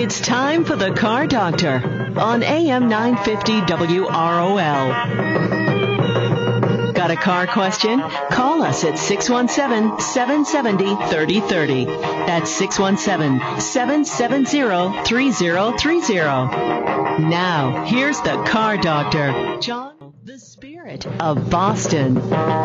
It's time for the Car Doctor on AM 950 WROL. Got a car question? Call us at 617-770-3030. That's 617-770-3030. Now, here's the Car Doctor, John, the Spirit of Boston.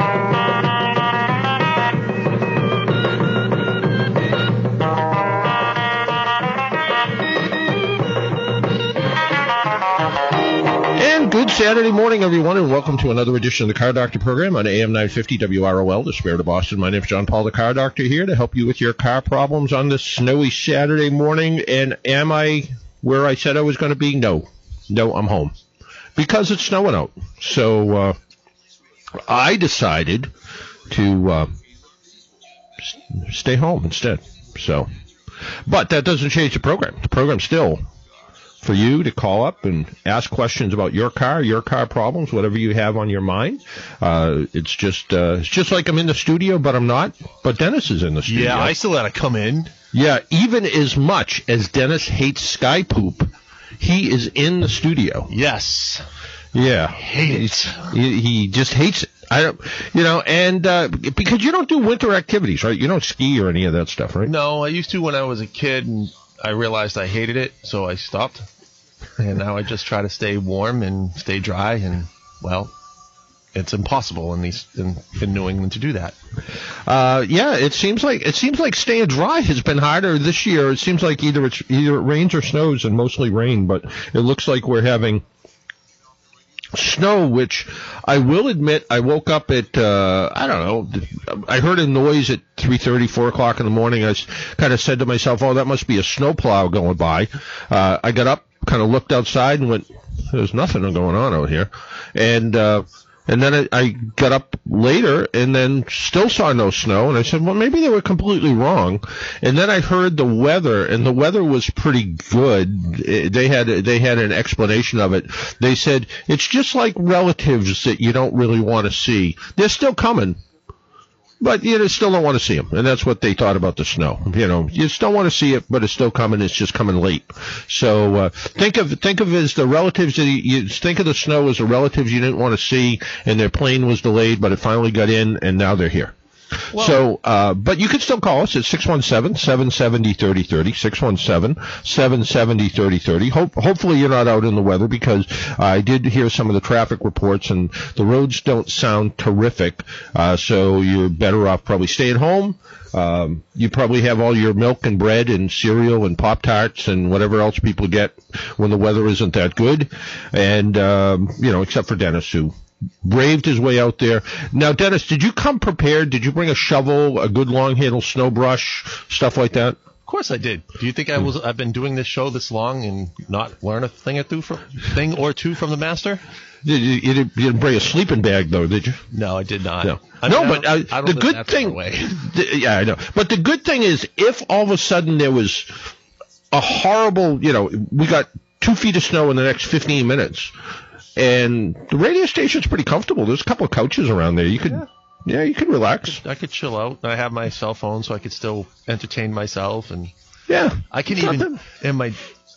Good Saturday morning, everyone, and welcome to another edition of the Car Doctor program on AM 950 WROL, the Spirit of Boston. My name is John Paul, the Car Doctor, here to help you with your car problems on this snowy Saturday morning. And am I where I said I was going to be? No, I'm home because it's snowing out. So I decided to stay home instead. But that doesn't change the program. The program's still for you to call up and ask questions about your car problems, whatever you have on your mind. It's just like I'm in the studio, but I'm not. But Dennis is in the studio. Yeah, I still got to come in. Yeah, even as much as Dennis hates sky poop, he is in the studio. Yes. Yeah. Hate it. He just hates it. I don't, and because you don't do winter activities, right? You don't ski or any of that stuff, right? No, I used to when I was a kid, and I realized I hated it, so I stopped. And now I just try to stay warm and stay dry, and, well, it's impossible in New England to do that. Yeah, it seems like staying dry has been harder this year. It seems like either it rains or snows, and mostly rain, but it looks like we're having snow, which I will admit I woke up at, I don't know, I heard a noise at 3:30, 4 o'clock in the morning. I kind of said to myself, oh, that must be a snowplow going by. I got up, kind of looked outside and went, there's nothing going on out here. And then I got up later and then still saw no snow. And I said, well, maybe they were completely wrong. And then I heard the weather, and the weather was pretty good. They had an explanation of it. They said, it's just like relatives that you don't really want to see. They're still coming, but you still don't want to see them. And that's what they thought about the snow. You still want to see it, but it's still coming. It's just coming late. So think of it as the relatives. You think of the snow as the relatives you didn't want to see, and their plane was delayed, but it finally got in, and now they're here. Well, so, but you can still call us at 617-770-3030, 617-770-3030. Hopefully you're not out in the weather, because I did hear some of the traffic reports, and the roads don't sound terrific, so you're better off probably staying home. You probably have all your milk and bread and cereal and Pop-Tarts and whatever else people get when the weather isn't that good, and, except for Dennis, who braved his way out there. Now, Dennis, did you come prepared? Did you bring a shovel, a good long-handled snow brush, stuff like that? Of course I did. Do you think I've been doing this show this long and not learn a thing or two from the master? You didn't bring a sleeping bag, though, did you? No, I did not. No, the good thing, yeah, I know. But the good thing is, if all of a sudden there was a horrible, we got 2 feet of snow in the next 15 minutes, and the radio station's pretty comfortable. There's a couple of couches around there. You could relax. I could chill out. I have my cell phone, so I could still entertain myself, and yeah, I can even in my.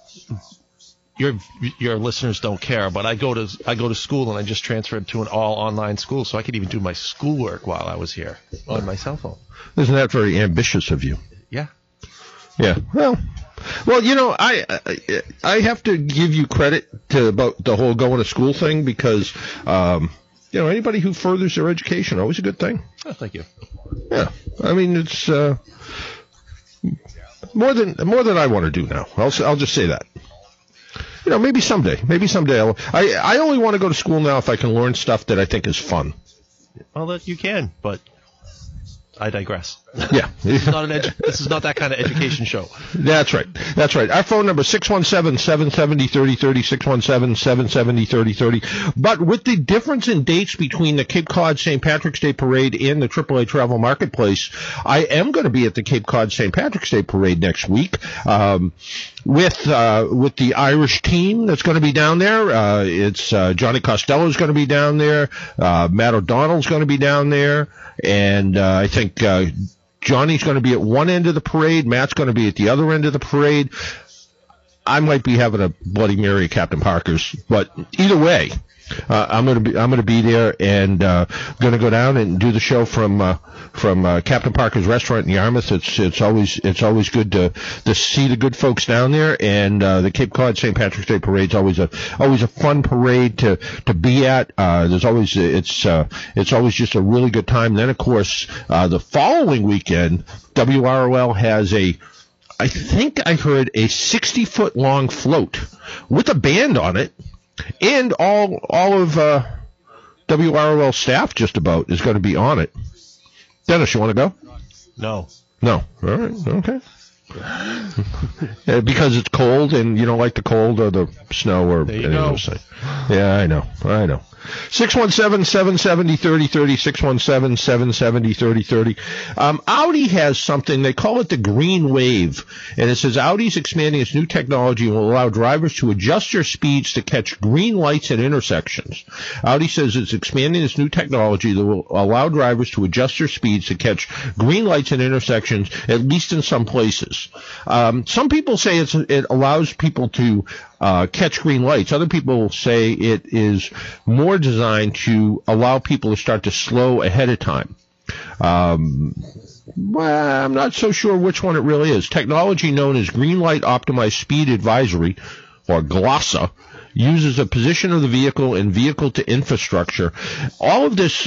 Your listeners don't care, but I go to school, and I just transferred to an all online school, so I could even do my schoolwork while I was here on my cell phone. Isn't that very ambitious of you? Yeah. Yeah. Well, I have to give you credit about the whole going to school thing, because anybody who furthers their education, always a good thing. Oh, thank you. Yeah. I mean, it's more than I want to do now. I'll just say that. Maybe someday I only want to go to school now if I can learn stuff that I think is fun. Well, that you can, but I digress. Yeah. This is not that kind of education show. That's right. Our phone number is 617-770-3030, 617-770-3030. But with the difference in dates between the Cape Cod St. Patrick's Day Parade and the AAA Travel Marketplace, I am going to be at the Cape Cod St. Patrick's Day Parade next week with the Irish team that's going to be down there. It's Johnny Costello's going to be down there. Matt O'Donnell's going to be down there. And I think Johnny's going to be at one end of the parade. Matt's going to be at the other end of the parade. I might be having a Bloody Mary at Captain Parker's, but either way, I'm gonna be there and gonna go down and do the show from Captain Parker's restaurant in Yarmouth. It's always good to see the good folks down there, and the Cape Cod St. Patrick's Day parade's always a fun parade to be at. It's always just a really good time. Then of course the following weekend, WROL has I think I heard a 60-foot long float with a band on it, and all of WROL staff just about is going to be on it. Dennis, you want to go? No. No. All right. Okay. Because it's cold, and you don't like the cold or the snow or any of those things. Yeah, I know. 617-770-3030, 617-770-3030. Audi has something, they call it the Green Wave, and it says Audi's expanding its new technology and will allow drivers to adjust their speeds to catch green lights at intersections. Audi says it's expanding its new technology that will allow drivers to adjust their speeds to catch green lights at intersections, at least in some places. Some people say it allows people to catch green lights. Other people say it is more designed to allow people to start to slow ahead of time. Well, I'm not so sure which one it really is. Technology known as Green Light Optimized Speed Advisory, or GLOSSA, uses a position of the vehicle and vehicle to infrastructure. All of this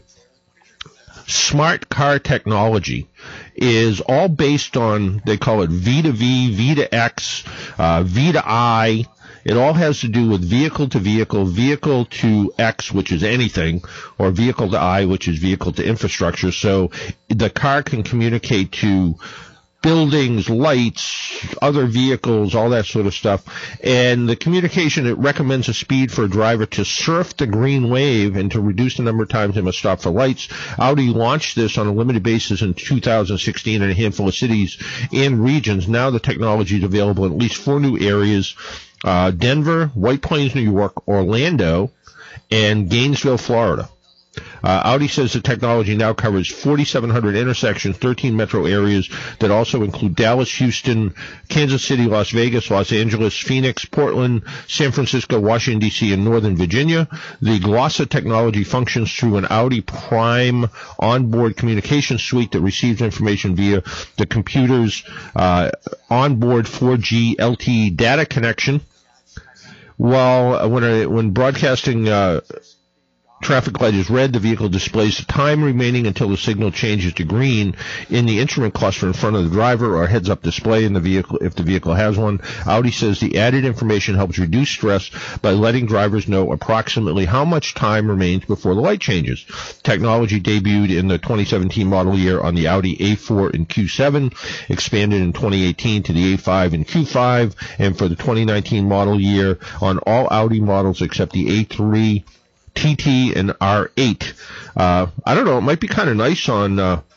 smart car technology is all based on, they call it V to V, V to X, V to I. It all has to do with vehicle to vehicle, vehicle to X, which is anything, or vehicle to I, which is vehicle to infrastructure. So the car can communicate to buildings, lights, other vehicles, all that sort of stuff. And the communication, it recommends a speed for a driver to surf the green wave and to reduce the number of times they must stop for lights. Audi launched this on a limited basis in 2016 in a handful of cities and regions. Now the technology is available in at least 4 new areas: Denver, White Plains, New York, Orlando, and Gainesville, Florida. Audi says the technology now covers 4,700 intersections, 13 metro areas that also include Dallas, Houston, Kansas City, Las Vegas, Los Angeles, Phoenix, Portland, San Francisco, Washington, D.C., and Northern Virginia. The GLOSSA technology functions through an Audi Prime onboard communication suite that receives information via the computer's onboard 4G LTE data connection. While when broadcasting traffic light is red, the vehicle displays the time remaining until the signal changes to green in the instrument cluster in front of the driver, or a heads-up display in the vehicle if the vehicle has one. Audi says the added information helps reduce stress by letting drivers know approximately how much time remains before the light changes. Technology debuted in the 2017 model year on the Audi A4 and Q7, expanded in 2018 to the A5 and Q5, and for the 2019 model year on all Audi models except the A3, TT, and R8. I don't know. It might be kind of nice on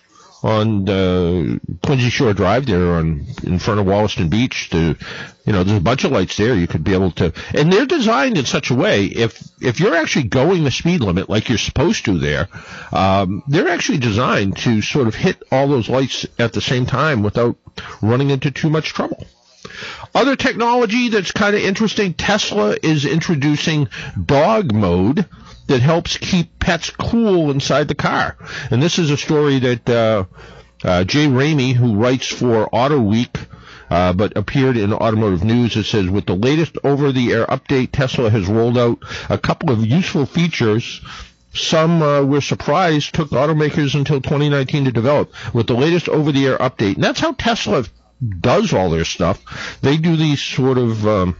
the Quincy Shore Drive there in front of Wollaston Beach. There's a bunch of lights there. You could be able to, and they're designed in such a way, if you're actually going the speed limit like you're supposed to there, they're actually designed to sort of hit all those lights at the same time without running into too much trouble. Other technology that's kind of interesting, Tesla is introducing dog mode that helps keep pets cool inside the car. And this is a story that Jay Ramey, who writes for Auto Week, but appeared in Automotive News. It says, with the latest over-the-air update, Tesla has rolled out a couple of useful features. Some were surprised, took automakers until 2019 to develop. With the latest over-the-air update, and that's how Tesla does all their stuff. They do these sort of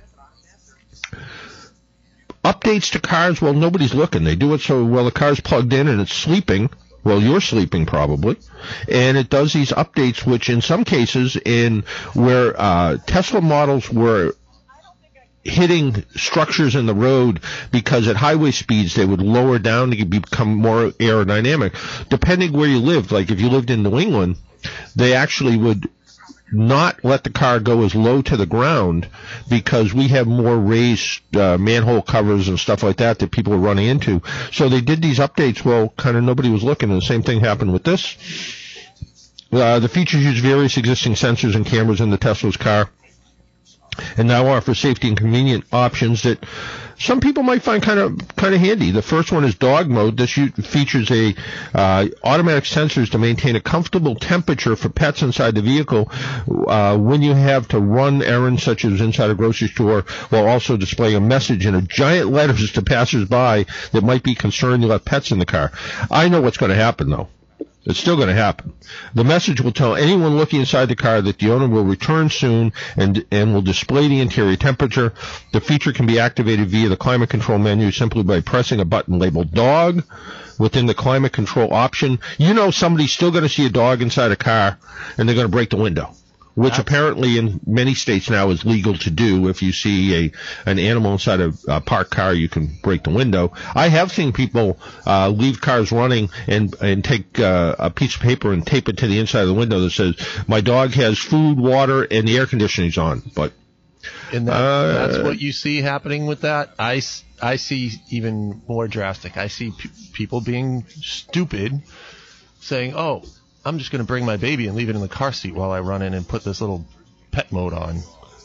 updates to cars while nobody's looking. They do it so while the car's plugged in and it's sleeping, well, you're sleeping probably, and it does these updates, which in some cases, where Tesla models were hitting structures in the road because at highway speeds they would lower down to become more aerodynamic. Depending where you lived, like if you lived in New England, they actually would not let the car go as low to the ground because we have more raised manhole covers and stuff like that people are running into. So they did these updates while kind of nobody was looking, and the same thing happened with this. The features use various existing sensors and cameras in the Tesla's car and now offer safety and convenient options that some people might find kind of handy. The first one is dog mode. This features a automatic sensors to maintain a comfortable temperature for pets inside the vehicle when you have to run errands such as inside a grocery store, while also displaying a message in giant letters to passersby that might be concerned you left pets in the car. I know what's going to happen, though. It's still going to happen. The message will tell anyone looking inside the car that the owner will return soon and will display the interior temperature. The feature can be activated via the climate control menu simply by pressing a button labeled dog within the climate control option. You know somebody's still going to see a dog inside a car, and they're going to break the window, which apparently in many states now is legal to do. If you see an animal inside a parked car, you can break the window. I have seen people leave cars running and take a piece of paper and tape it to the inside of the window that says, "My dog has food, water, and the air conditioning's on." But and that's what you see happening with that. I see even more drastic. I see people being stupid, saying, "Oh, I'm just going to bring my baby and leave it in the car seat while I run in and put this little pet mode on."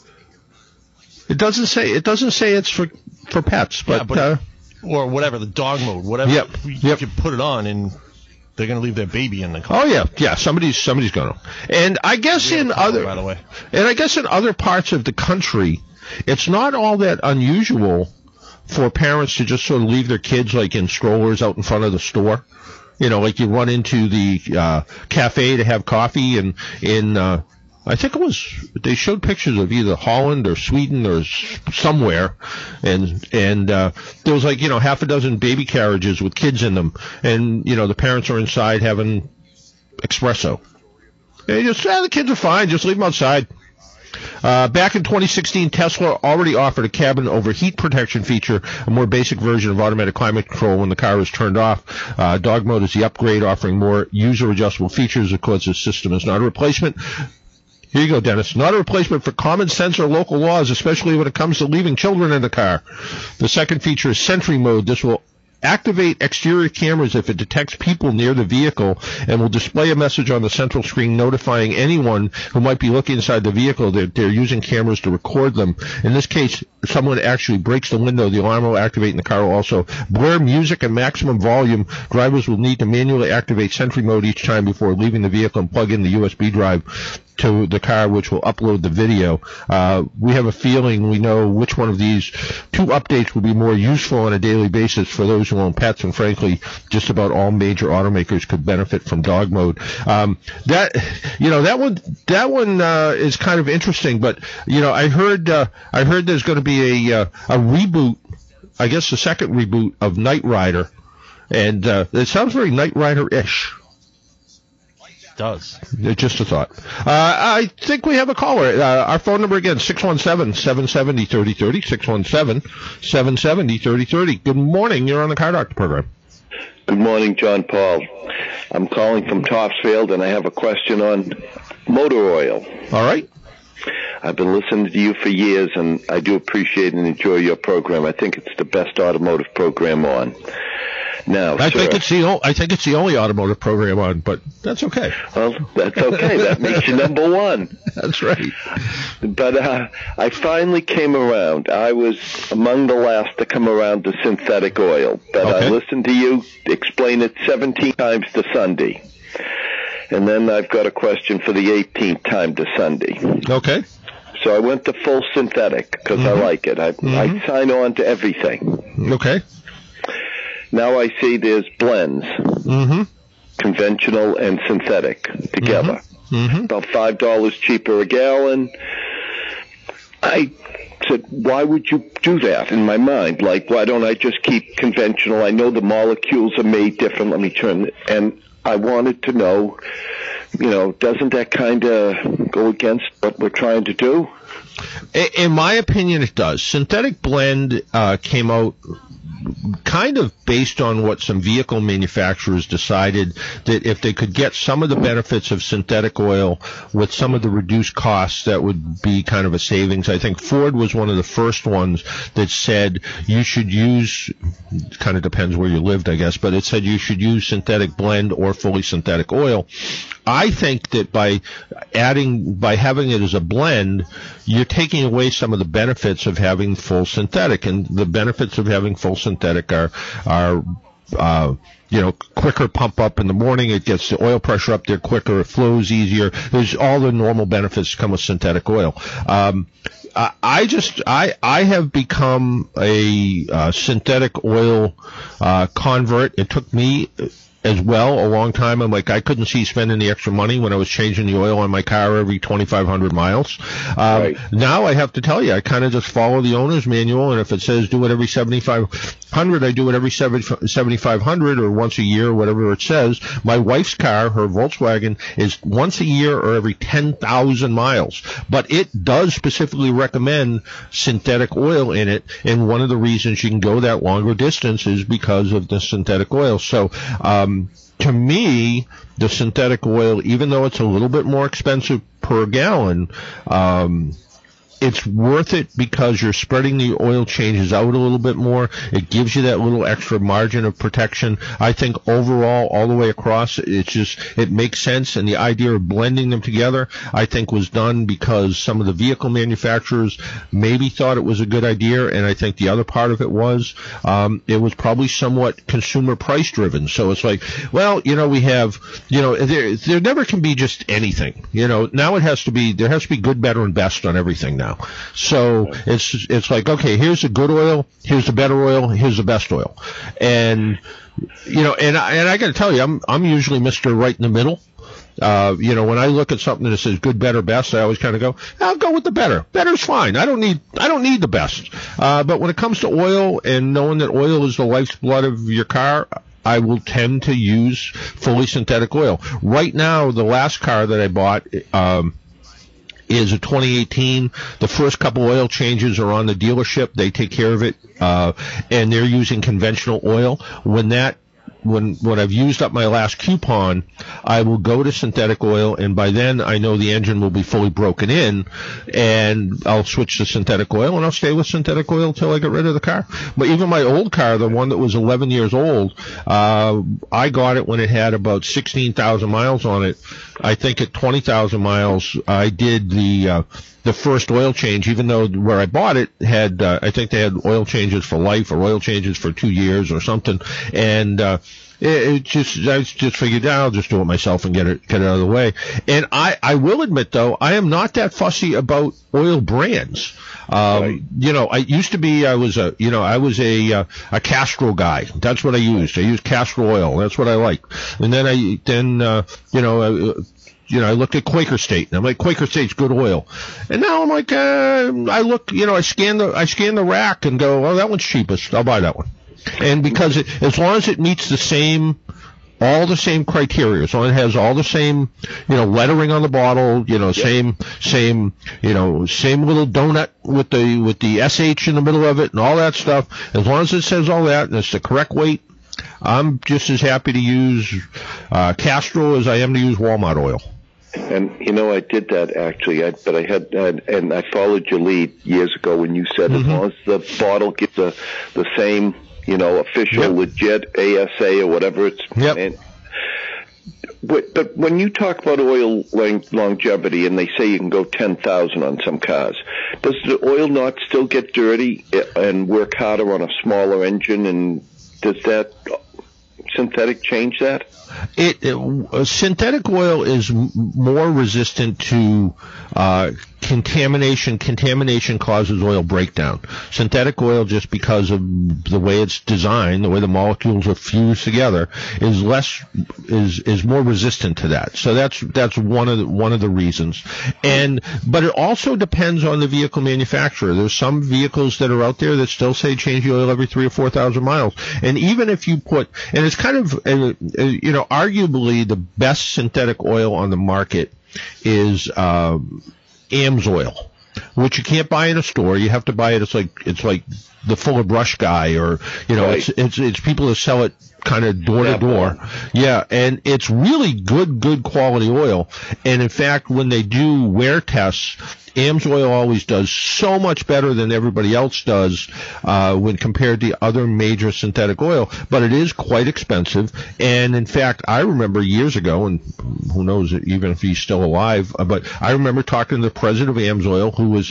It doesn't say it's for pets, but or whatever, the dog mode, whatever. Yep. You can put it on and they're going to leave their baby in the car. Oh yeah, somebody's going to. And I guess in other parts of the country, it's not all that unusual for parents to just sort of leave their kids like in strollers out in front of the store. You know, like you run into the cafe to have coffee, and I think they showed pictures of either Holland or Sweden or somewhere, and there was like, half a dozen baby carriages with kids in them, and the parents are inside having espresso. And the kids are fine, just leave them outside. Back in 2016, Tesla already offered a cabin overheat protection feature, a more basic version of automatic climate control when the car is turned off. Dog mode is the upgrade, offering more user-adjustable features. Of course, this system is not a replacement. Here you go, Dennis. Not a replacement for common sense or local laws, especially when it comes to leaving children in the car. The second feature is Sentry mode. This will activate exterior cameras if it detects people near the vehicle and will display a message on the central screen notifying anyone who might be looking inside the vehicle that they're using cameras to record them. In this case, if someone actually breaks the window, the alarm will activate and the car will also blare music at maximum volume. Drivers will need to manually activate Sentry mode each time before leaving the vehicle and plug in the USB drive to the car, which will upload the video. We have a feeling we know which one of these two updates will be more useful on a daily basis for those who own pets, and frankly, just about all major automakers could benefit from dog mode. That one is kind of interesting, but I heard there's going to be a reboot, I guess the second reboot of Knight Rider, and it sounds very Knight Rider-ish. Does. Just a thought. I think we have a caller. Our phone number again, 617-770-3030, 617-770-3030. Good morning. You're on the Car Doctor program. Good morning, John Paul. I'm calling from Topsfield, and I have a question on motor oil. All right. I've been listening to you for years, and I do appreciate and enjoy your program. I think it's the best automotive program on. Now, I think it's the only automotive program on, but that's okay. Well, that's okay. That makes you number one. That's right. But I finally came around. I was among the last to come around to synthetic oil. But okay. I listened to you explain it 17 times to Sunday. And then I've got a question for the 18th time to Sunday. Okay. So I went to full synthetic because I like it. I sign on to everything. Okay. Now I see there's blends, conventional and synthetic together. About $5 cheaper a gallon. I said, why would you do that in my mind? Like, why don't I just keep conventional? I know the molecules are made different. Let me turn it. And I wanted to know, doesn't that kind of go against what we're trying to do? In my opinion, it does. Synthetic blend came out kind of based on what some vehicle manufacturers decided, that if they could get some of the benefits of synthetic oil with some of the reduced costs, that would be kind of a savings. I think Ford was one of the first ones that said you should use, kind of depends where you lived, I guess, but it said you should use synthetic blend or fully synthetic oil. I think that by having it as a blend, you're taking away some of the benefits of having full synthetic, and the benefits of having full synthetic are quicker pump up in the morning. It gets the oil pressure up there quicker. It flows easier. There's all the normal benefits that come with synthetic oil. I have become a synthetic oil convert. It took me as well a long time. I'm like, I couldn't see spending the extra money when I was changing the oil on my car every 2,500 miles. Right. Now I have to tell you, I kind of just follow the owner's manual, and if it says do it every 7,500, I do it every 7,500 or once a year, whatever it says. My wife's car, her Volkswagen, is once a year or every 10,000 miles. But it does specifically recommend synthetic oil in it, and one of the reasons you can go that longer distance is because of the synthetic oil. So, to me, the synthetic oil, even though it's a little bit more expensive per gallon, it's worth it because you're spreading the oil changes out a little bit more. It gives you that little extra margin of protection. I think overall, all the way across, it makes sense. And the idea of blending them together, I think, was done because some of the vehicle manufacturers maybe thought it was a good idea. And I think the other part of it was probably somewhat consumer price driven. So it's like, well, we have, there never can be just anything. Now there has to be good, better, and best on everything now. So it's like, okay, here's the good oil, here's the better oil, here's the best oil. And, and I got to tell you, I'm usually Mr. Right in the middle. When I look at something that says good, better, best, I always kind of go, I'll go with the better. Better's fine. I don't need the best. But when it comes to oil and knowing that oil is the lifeblood of your car, I will tend to use fully synthetic oil. Right now, the last car that I bought, is a 2018. The first couple oil changes are on the dealership. They take care of it, and they're using conventional oil. When I've used up my last coupon, I will go to synthetic oil, and by then I know the engine will be fully broken in, and I'll switch to synthetic oil, and I'll stay with synthetic oil until I get rid of the car. But even my old car, the one that was 11 years old, I got it when it had about 16,000 miles on it. I think at 20,000 miles, I did the first oil change, even though where I bought it had, I think they had oil changes for life or oil changes for 2 years or something. And, I just figured, I'll just do it myself and get it out of the way. And I will admit though, I am not that fussy about oil brands. Right. I used to be, I was a Castrol guy. That's what I used. I used Castrol oil. That's what I like. And then I looked at Quaker State, and I'm like, Quaker State's good oil. And now I'm like, I look, I scan the rack and go, oh, that one's cheapest. I'll buy that one. And because as long as it meets all the same criteria, as long as it has all the same, lettering on the bottle, same little donut with the SH in the middle of it and all that stuff, as long as it says all that and it's the correct weight, I'm just as happy to use Castrol as I am to use Walmart oil. And I did that actually, but I had, and I followed your lead years ago when you said as long as the bottle gets the same, official, legit ASA or whatever it's. Yep. But when you talk about oil longevity, and they say you can go 10,000 on some cars, does the oil not still get dirty and work harder on a smaller engine? And does that synthetic change that? Synthetic oil is more resistant to contamination. Contamination causes oil breakdown. Synthetic oil, just because of the way it's designed, the way the molecules are fused together, is more resistant to that. So that's one of the reasons. But it also depends on the vehicle manufacturer. There's some vehicles that are out there that still say change the oil every 3,000 or 4,000 miles. And even if you put, and it's kind of, arguably the best synthetic oil on the market is AMS oil, which you can't buy in a store. You have to buy it. It's like the Fuller Brush guy, or Right. it's people that sell it kind of door to door. Yeah, and it's really good quality oil. And in fact, when they do wear tests, AMSOIL always does so much better than everybody else does when compared to other major synthetic oil, but it is quite expensive. And in fact, I remember years ago, and who knows even if he's still alive, but I remember talking to the president of AMSOIL, who was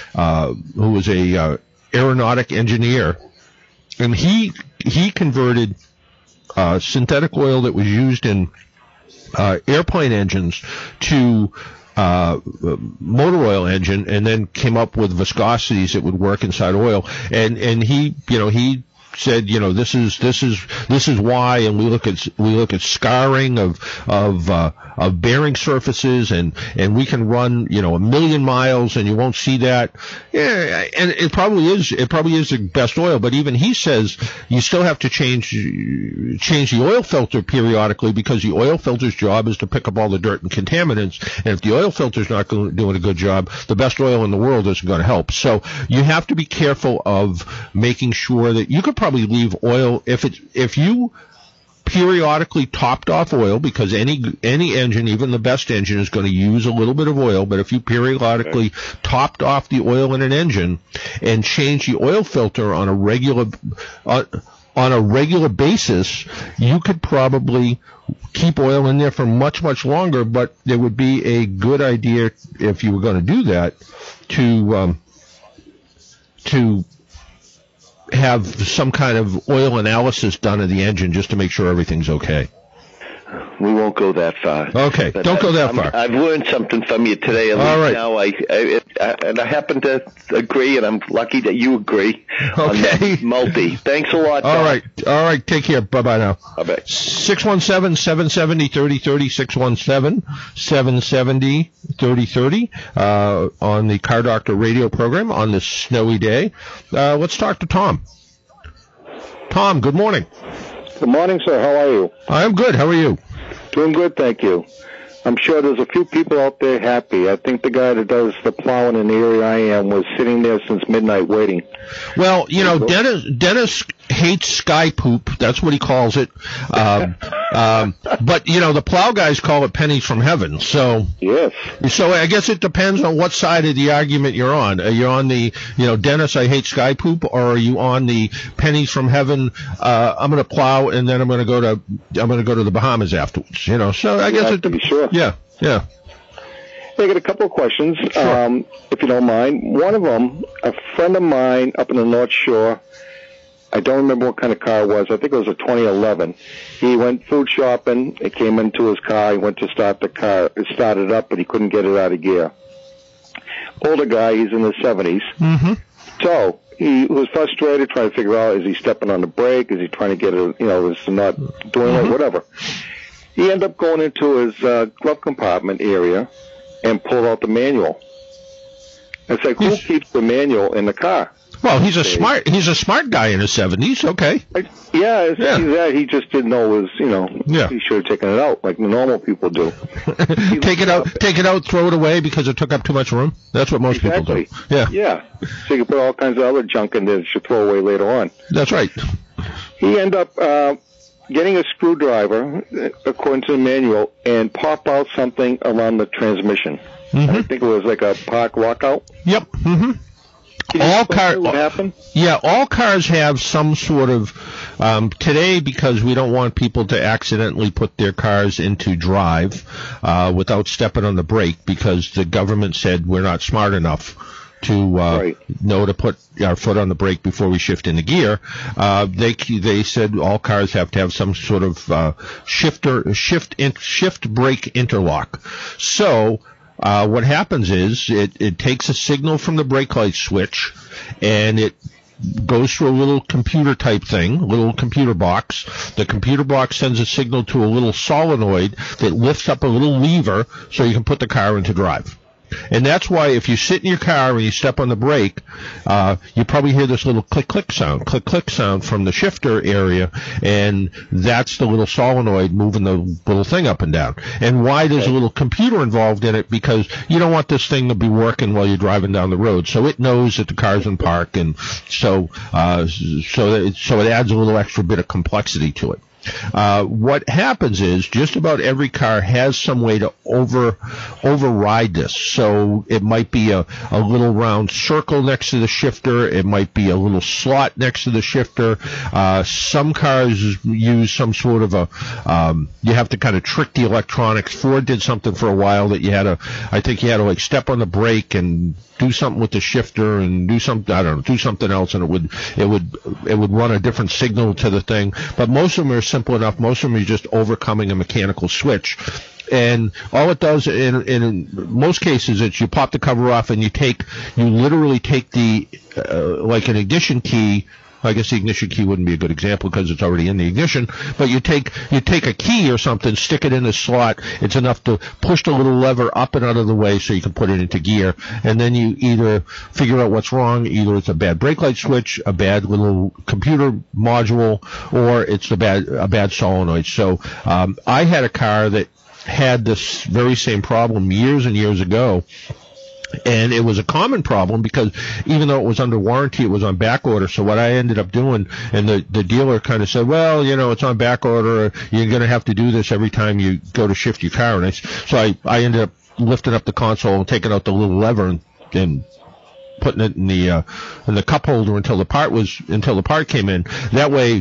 a aeronautic engineer, and he converted synthetic oil that was used in airplane engines to motor oil engine, and then came up with viscosities that would work inside oil. And he said, this is why. And we look at scarring of bearing surfaces, and we can run, 1,000,000 miles and you won't see that. Yeah, and it probably is the best oil, but even he says you still have to change the oil filter periodically, because the oil filter's job is to pick up all the dirt and contaminants. And if the oil filter's not doing a good job, the best oil in the world isn't going to help. So you have to be careful of making sure that you could probably leave oil if you periodically topped off oil, because any engine, even the best engine, is going to use a little bit of oil. But if you periodically topped off the oil in an engine and change the oil filter on a regular basis, you could probably keep oil in there for much, much longer. But it would be a good idea, if you were going to do that, to have some kind of oil analysis done of the engine, just to make sure everything's okay. We won't go that far. Okay, But don't go that far. I've learned something from you today. At All least right. Now I happen to agree, and I'm lucky that you agree on Okay. the multi. Thanks a lot, All Tom. right. Take care. Bye-bye now. Bye-bye. 617-770-3030, 617-770-3030, on the Car Doctor radio program on this snowy day. Let's talk to Tom. Tom, good morning. Good morning, sir. How are you? I'm good. How are you? Doing good, thank you. I'm sure there's a few people out there happy. I think the guy that does the plowing in the area I am was sitting there since midnight waiting. Well, Dennis hates sky poop. That's what he calls it. But, the plow guys call it pennies from heaven. So Yes. I guess it depends on what side of the argument you're on. Are you on the, Dennis, I hate sky poop, or are you on the pennies from heaven? I'm going to plow, and then I'm going to go to the Bahamas afterwards. So I guess Sure. Yeah. I got a couple of questions, Sure. if you don't mind. One of them, a friend of mine up in the North Shore, I don't remember what kind of car it was. I think it was a 2011. He went food shopping. It came into his car. He went to start the car. It started up, but he couldn't get it out of gear. Older guy, he's in his 70s. Mm-hmm. So he was frustrated, trying to figure out, is he stepping on the brake? Is he trying to get it, is he not doing it, whatever. He ended up going into his glove compartment area and pulled out the manual. It's like, who keeps the manual in the car? Well, he's a smart guy in his 70s. Okay. He just didn't know he should have taken it out like the normal people do. Take it out, throw it away because it took up too much room. That's what most people do. Yeah. So you can put all kinds of other junk in there that you throw away later on. That's right. He ended up getting a screwdriver, according to the manual, and pop out something around the transmission. Mm-hmm. I think it was like a park lockout. Yep. Mm-hmm. What happened? Yeah, all cars have some sort of today, because we don't want people to accidentally put their cars into drive without stepping on the brake, because the government said we're not smart enough to know to put our foot on the brake before we shift into gear. They said all cars have to have some sort of shift brake interlock. So what happens is it takes a signal from the brake light switch, and it goes through a little computer type thing, a little computer box. The computer box sends a signal to a little solenoid that lifts up a little lever so you can put the car into drive. And that's why if you sit in your car and you step on the brake, you probably hear this little click-click sound from the shifter area, and that's the little solenoid moving the little thing up and down. And why there's a little computer involved in it, because you don't want this thing to be working while you're driving down the road. So it knows that the car's in park, and so it adds a little extra bit of complexity to it. What happens is just about every car has some way to override this. So it might be a little round circle next to the shifter. It might be a little slot next to the shifter. Some cars use some sort of you have to kind of trick the electronics. Ford did something for a while that I think you had to like step on the brake and do something with the shifter and do something else, and it would run a different signal to the thing. But most of them are simple enough. Most of them are just overcoming a mechanical switch. And all it does in most cases is you pop the cover off and you literally take the like an ignition key. I guess the ignition key wouldn't be a good example because it's already in the ignition, but you take a key or something, stick it in the slot. It's enough to push the little lever up and out of the way so you can put it into gear, and then you either figure out what's wrong. Either it's a bad brake light switch, a bad little computer module, or it's a bad solenoid. So I had a car that had this very same problem years and years ago. And it was a common problem because even though it was under warranty, it was on back order. So what I ended up doing, and the dealer kind of said, well, it's on back order. You're going to have to do this every time you go to shift your car. And so I ended up lifting up the console and taking out the little lever and putting it in the cup holder until the part came in. That way,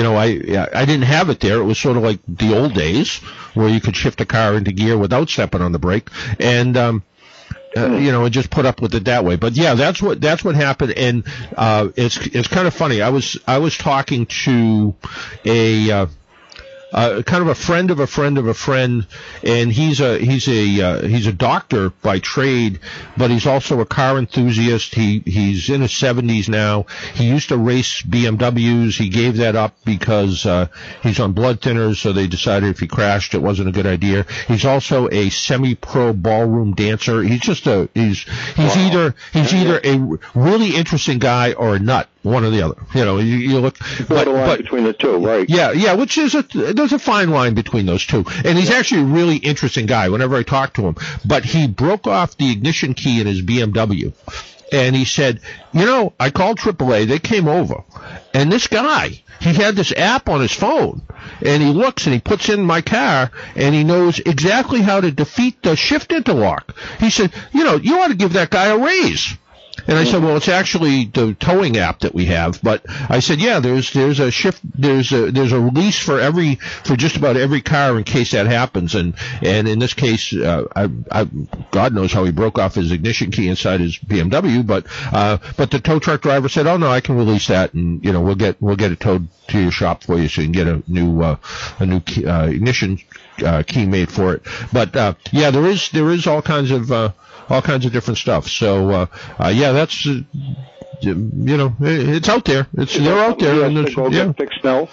I didn't have it there. It was sort of like the old days where you could shift a car into gear without stepping on the brake. And, and just put up with it that way. But yeah, that's what happened, and it's kind of funny. I was talking to a kind of a friend of a friend of a friend, and he's a doctor by trade, but he's also a car enthusiast. He's in his 70s now. He used to race BMWs. He gave that up because he's on blood thinners, so they decided if he crashed, it wasn't a good idea. He's also a semi-pro ballroom dancer. He's either a really interesting guy or a nut. One or the other. You look. But between the two, right? Yeah. Which is there's a fine line between those two. And he's actually a really interesting guy whenever I talk to him. But he broke off the ignition key in his BMW. And he said, I called AAA. They came over. And this guy, he had this app on his phone. And he looks and he puts in my car and he knows exactly how to defeat the shift interlock. He said, you ought to give that guy a raise. And I said, well, it's actually the towing app that we have. But I said, yeah, there's a shift, there's a release for just about every car in case that happens. And in this case, God knows how he broke off his ignition key inside his BMW. But the tow truck driver said, oh no, I can release that, and we'll get it towed to your shop for you so you can get a new key, ignition key made for it. But yeah, there is all kinds of different stuff. So that's it's out there. They're out there. And get fixed now.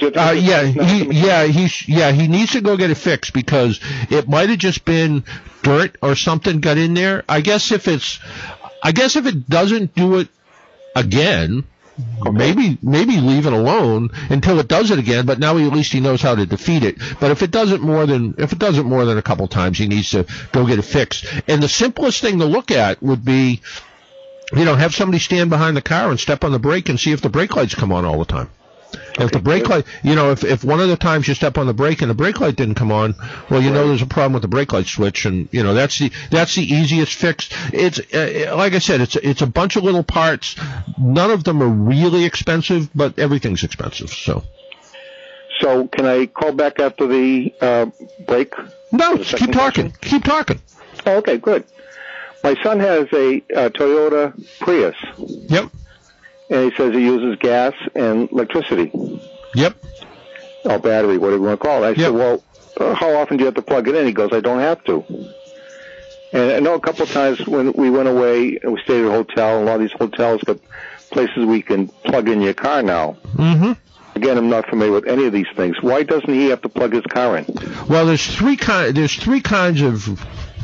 He needs to go get it fixed because it might have just been dirt or something got in there. I guess if it doesn't do it again. Okay. Maybe leave it alone until it does it again, but now at least he knows how to defeat it. But if it does it more than a couple times, he needs to go get it fixed. And the simplest thing to look at would be, have somebody stand behind the car and step on the brake and see if the brake lights come on all the time. Okay, if the brake light, if one of the times you step on the brake and the brake light didn't come on, well, there's a problem with the brake light switch, and that's the easiest fix. It's like I said, it's a bunch of little parts. None of them are really expensive, but everything's expensive. So can I call back after the break? No, keep talking. Keep talking. Oh, okay, good. My son has a Toyota Prius. Yep. And he says he uses gas and electricity. Yep. Or battery, whatever you want to call it. I said, well, how often do you have to plug it in? He goes, I don't have to. And I know a couple of times when we went away and we stayed at a hotel, and a lot of these hotels got places where you can plug in your car now. Mm-hmm. Again, I'm not familiar with any of these things. Why doesn't he have to plug his car in? Well, there's three kinds of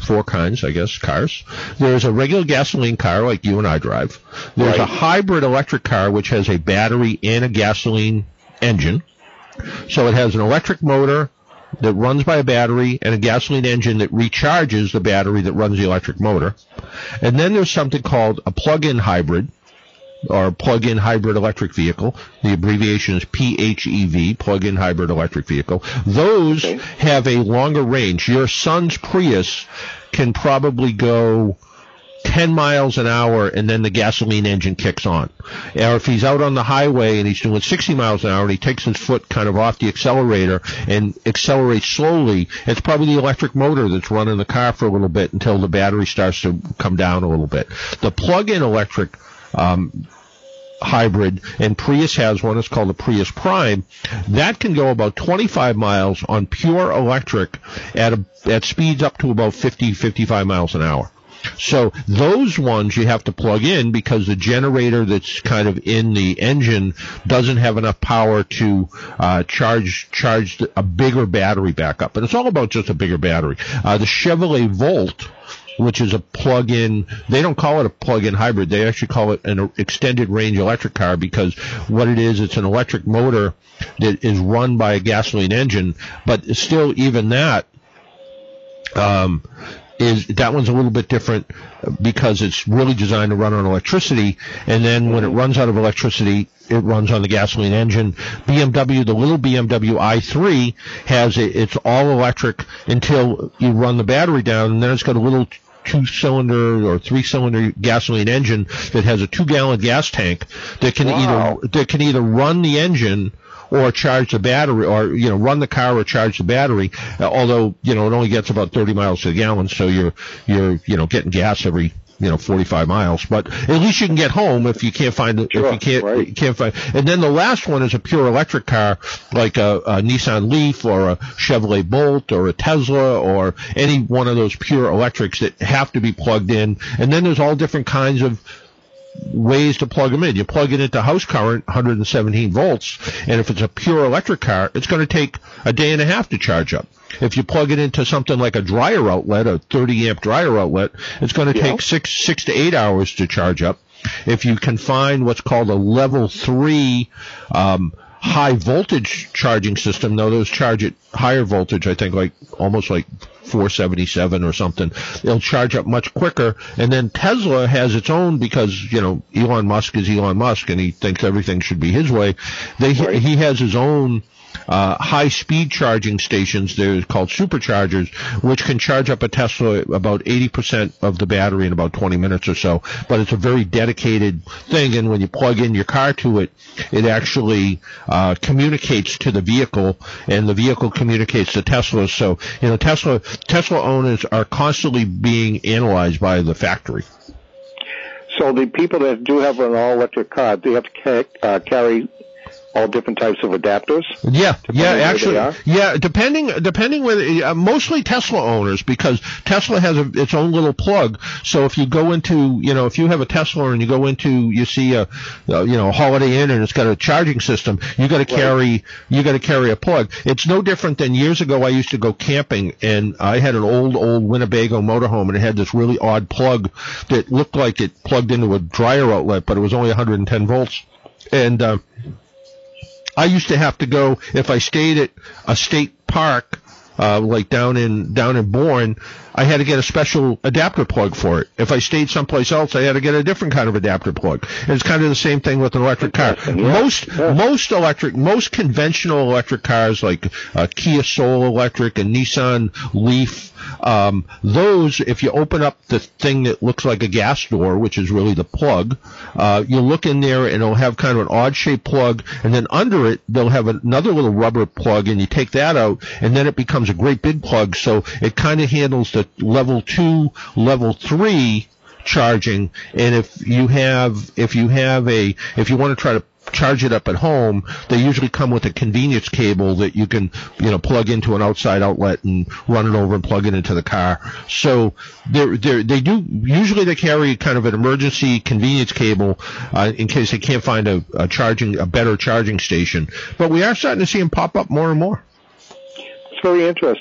four kinds, I guess, cars. There's a regular gasoline car like you and I drive. There's a hybrid electric car which has a battery and a gasoline engine. So it has an electric motor that runs by a battery and a gasoline engine that recharges the battery that runs the electric motor. And then there's something called a plug-in hybrid, or plug-in hybrid electric vehicle. The abbreviation is PHEV, plug-in hybrid electric vehicle. Those have a longer range. Your son's Prius can probably go 10 miles an hour, and then the gasoline engine kicks on. Or if he's out on the highway and he's doing 60 miles an hour and he takes his foot kind of off the accelerator and accelerates slowly, it's probably the electric motor that's running the car for a little bit until the battery starts to come down a little bit. The plug-in electric hybrid, and Prius has one, it's called the Prius Prime, that can go about 25 miles on pure electric at speeds up to about 55 miles an hour. So those ones you have to plug in because the generator that's kind of in the engine doesn't have enough power to charge a bigger battery back up. And it's all about just a bigger battery. The Chevrolet Volt, which is a plug-in, they don't call it a plug-in hybrid. They actually call it an extended range electric car because what it is, it's an electric motor that is run by a gasoline engine. But still, even that, that one's a little bit different because it's really designed to run on electricity, and then when it runs out of electricity, it runs on the gasoline engine. BMW, the little BMW i3, it's all electric until you run the battery down, and then it's got a little two-cylinder or three-cylinder gasoline engine that has a 2-gallon gas tank that can either run the engine or charge the battery, or run the car or charge the battery. Although it only gets about 30 miles to the gallon, so you're getting gas every 45 miles. But at least you can get home if you can't find it. Sure, if you can't find. And then the last one is a pure electric car, like a Nissan Leaf or a Chevrolet Bolt or a Tesla or any one of those pure electrics that have to be plugged in. And then there's all different kinds of ways to plug them in. You plug it into house current, 117 volts, and if it's a pure electric car, it's going to take a day and a half to charge up. If you plug it into something like a dryer outlet, a 30-amp dryer outlet, it's going to take 6 to 8 hours to charge up. If you can find what's called a level 3 high voltage charging system, now those charge at higher voltage, I think almost like 477 or something. It'll charge up much quicker. And then Tesla has its own because, Elon Musk is Elon Musk and he thinks everything should be his way. He has his own high-speed charging stations. They're called superchargers, which can charge up a Tesla about 80% of the battery in about 20 minutes or so. But it's a very dedicated thing, and when you plug in your car to it, it actually communicates to the vehicle, and the vehicle communicates to Tesla. So, Tesla owners are constantly being analyzed by the factory. So the people that do have an all-electric car, do you have to carry all different types of adapters? Depending whether mostly Tesla owners, because Tesla has its own little plug. So if you go into, if you have a Tesla and you see a Holiday Inn and it's got a charging system, you got to carry a plug. It's no different than years ago. I used to go camping and I had an old Winnebago motorhome and it had this really odd plug that looked like it plugged into a dryer outlet, but it was only 110 volts. And I used to have to go, if I stayed at a state park, like down in Bourne, I had to get a special adapter plug for it. If I stayed someplace else, I had to get a different kind of adapter plug. And it's kind of the same thing with an electric car. Most conventional electric cars like Kia Soul Electric and Nissan Leaf, those, if you open up the thing that looks like a gas door, which is really the plug, you look in there and it'll have kind of an odd-shaped plug, and then under it they'll have another little rubber plug, and you take that out, and then it becomes a great big plug. So it kind of handles the level 2, level 3 charging. And if you want to try to charge it up at home, they usually come with a convenience cable that you can, plug into an outside outlet and run it over and plug it into the car. So they carry kind of an emergency convenience cable in case they can't find a better charging station. But we are starting to see them pop up more and more. It's very interesting.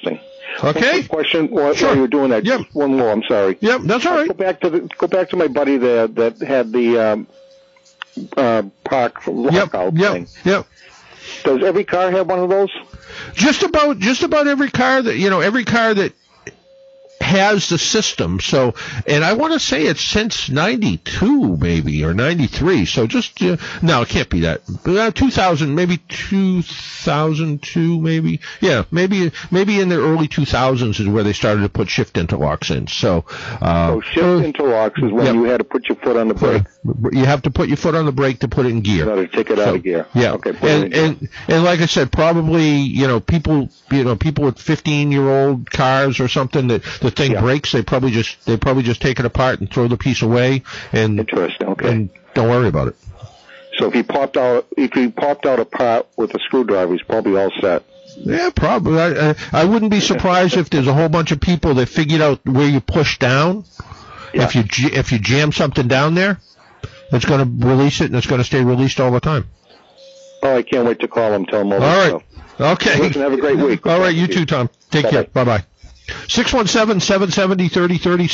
Okay. Question while Sure. you're doing that. Yep. Just one more. I'm sorry. Yep, that's all right. Go back to my buddy there that had the park lockout thing. Yep. Does every car have one of those? Just about every car that has the system. So, and I want to say it's since 92 maybe, or 93. So just, no, it can't be that. 2000, maybe 2002 maybe. Yeah, maybe in the early 2000s is where they started to put shift interlocks in. So, shift interlocks is when you had to put your foot on the brake. You have to put your foot on the brake to put it in gear. You got to take it out of gear. Yeah. Okay. And like I said, probably, people with 15-year-old cars or something that the thing breaks, they probably just take it apart and throw the piece away. And interesting. Okay. And don't worry about it. So if he popped out a part with a screwdriver, he's probably all set. Yeah, probably. I wouldn't be surprised if there's a whole bunch of people that figured out where you push down. Yeah. If you jam something down there, it's going to release it, and it's going to stay released all the time. Oh, I can't wait to call him. Tell him all right. Stuff. Okay. Listen, have a great week. All right, you too, Tom. Take Bye-bye. care. Bye-bye. 617-770-3030,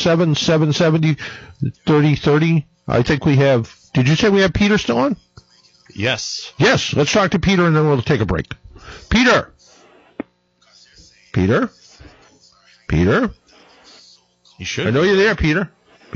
617-770-3030. I think we have, did you say we have Peter still on? Yes. Yes, let's talk to Peter, and then we'll take a break. Peter? You should. I know you're there, Peter.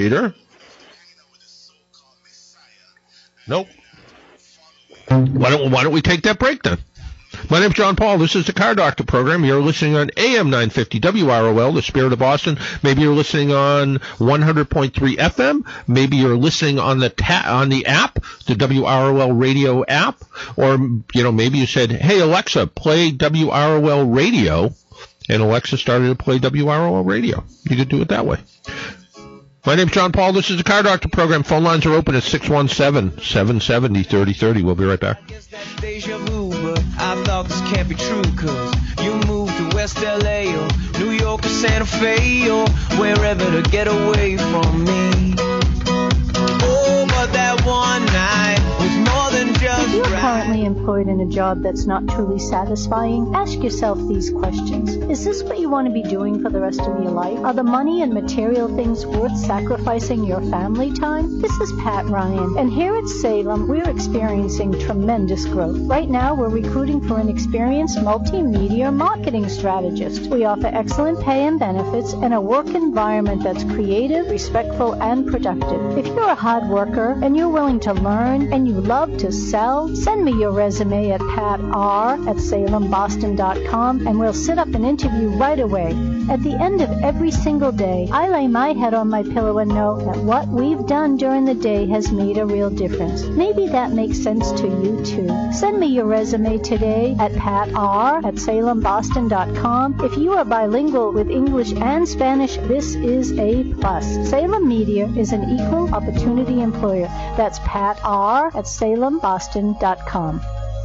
Nope. Why don't we take that break then? My name's John Paul. This is the Car Doctor program. You're listening on AM 950 WROL, the Spirit of Boston. Maybe you're listening on 100.3 FM. Maybe you're listening on the app, the WROL radio app. Or, maybe you said, hey, Alexa, play WROL radio. And Alexa started to play WROL radio. You could do it that way. My name's John Paul. This is the Car Doctor program. Phone lines are open at 617-770-3030. We'll be right back. I guess that's deja vu, but I thought this can't be true, cause you moved to West LA or New York or Santa Fe or wherever to get away from me. Oh, but that one night was more than just If you're currently employed in a job that's not truly satisfying, ask yourself these questions. Is this what you want to be doing for the rest of your life? Are the money and material things worth sacrificing your family time? This is Pat Ryan, and here at Salem, we're experiencing tremendous growth. Right now, we're recruiting for an experienced multimedia marketing strategist. We offer excellent pay and benefits and a work environment that's creative, respectful, and productive. If you're a hard worker and you're willing to learn and you love to sell, send me your resume at patr@salemboston.com and we'll set up an interview right away. At the end of every single day, I lay my head on my pillow and know that what we've done during the day has made a real difference. Maybe that makes sense to you too. Send me your resume today at patr@salemboston.com. If you are bilingual with English and Spanish, this is a plus. Salem Media is an equal opportunity employer. That's patr@salemboston.com.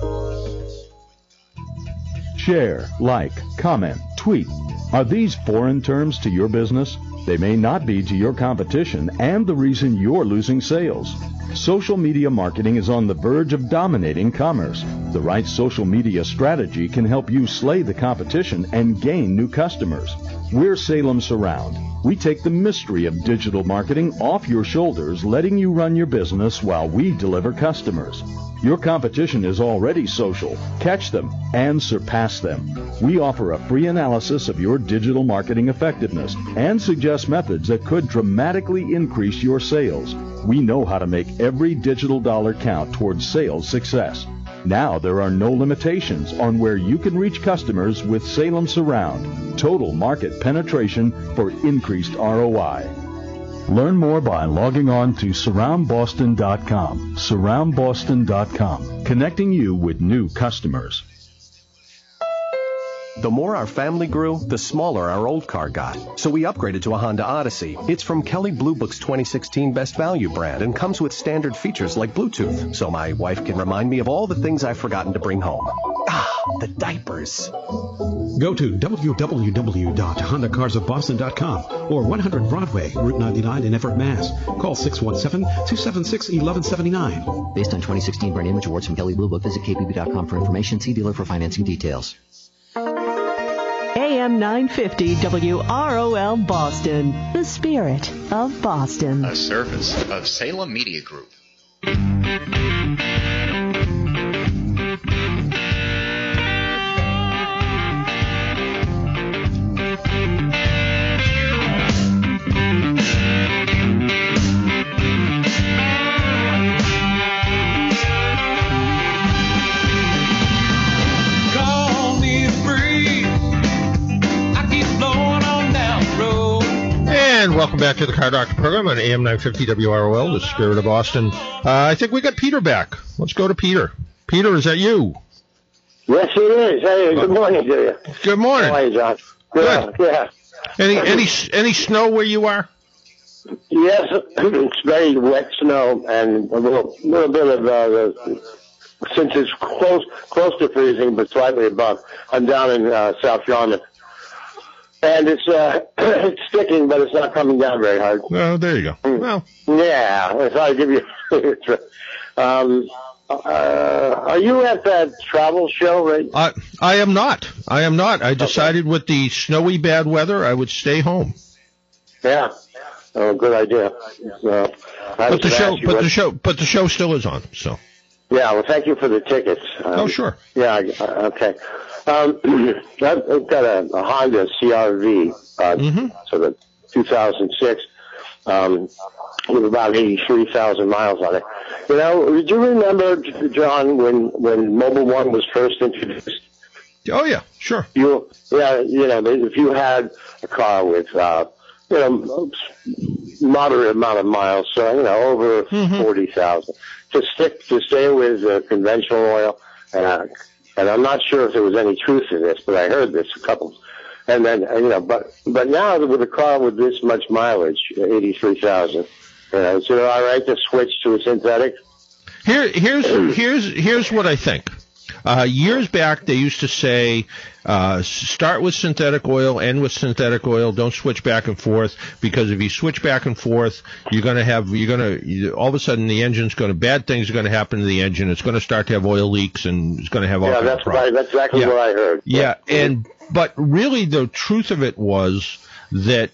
Share, like, comment, tweet. Are these foreign terms to your business? They may not be to your competition and the reason you're losing sales. Social media marketing is on the verge of dominating commerce. The right social media strategy can help you slay the competition and gain new customers. We're Salem Surround. We take the mystery of digital marketing off your shoulders, letting you run your business while we deliver customers. Your competition is already social. Catch them and surpass them. We offer a free analysis of your digital marketing effectiveness and suggest methods that could dramatically increase your sales. We know how to make every digital dollar count towards sales success. Now there are no limitations on where you can reach customers with Salem Surround. Total market penetration for increased ROI. Learn more by logging on to surroundboston.com. Surroundboston.com, connecting you with new customers. The more our family grew, the smaller our old car got. So we upgraded to a Honda Odyssey. It's from Kelley Blue Book's 2016 Best Value brand and comes with standard features like Bluetooth, so my wife can remind me of all the things I've forgotten to bring home. The diapers. Go to www.HondaCarsOfBoston.com or 100 Broadway, Route 99 in Everett, Mass. Call 617-276-1179. Based on 2016 brand image awards from Kelley Blue Book, visit kbb.com for information. See dealer for financing details. AM 950 WROL Boston, the spirit of Boston. A service of Salem Media Group. And welcome back to the Car Doctor program on AM 950 WROL, the spirit of Boston. I think we got Peter back. Let's go to Peter. Peter, is that you? Yes, it is. Hey, good morning to you. Good morning. How are you, John? Good. Yeah. Any snow where you are? Yes, it's very wet snow and a little bit of since it's close to freezing but slightly above. I'm down in South Yarmouth. And it's sticking, but it's not coming down very hard. Oh, there you go. Well, yeah, I thought I'd give you. Are you at that travel show, right? I am not. I decided with the snowy bad weather, I would stay home. Yeah. Oh, good idea. But the show still is on. So. Yeah. Well, thank you for the tickets. Oh, sure. Yeah. Okay. I've got a Honda CR-V, sort of 2006, with about 83,000 miles on it. You know, did you remember, John, when Mobil 1 was first introduced? Oh yeah, sure. If you had a car with, moderate amount of miles, so over 40,000, to stay with conventional oil. And I'm not sure if there was any truth to this, but I heard this a couple. And then, but now with a car with this much mileage, 83,000, is it all right to switch to a synthetic? Here's what I think. Years back, they used to say, start with synthetic oil, end with synthetic oil. Don't switch back and forth, because if you switch back and forth, all of a sudden the engine's bad things are going to happen to the engine. It's going to start to have oil leaks, and it's going to have all kinds of problems. That's exactly what I heard. Yeah, but really the truth of it was that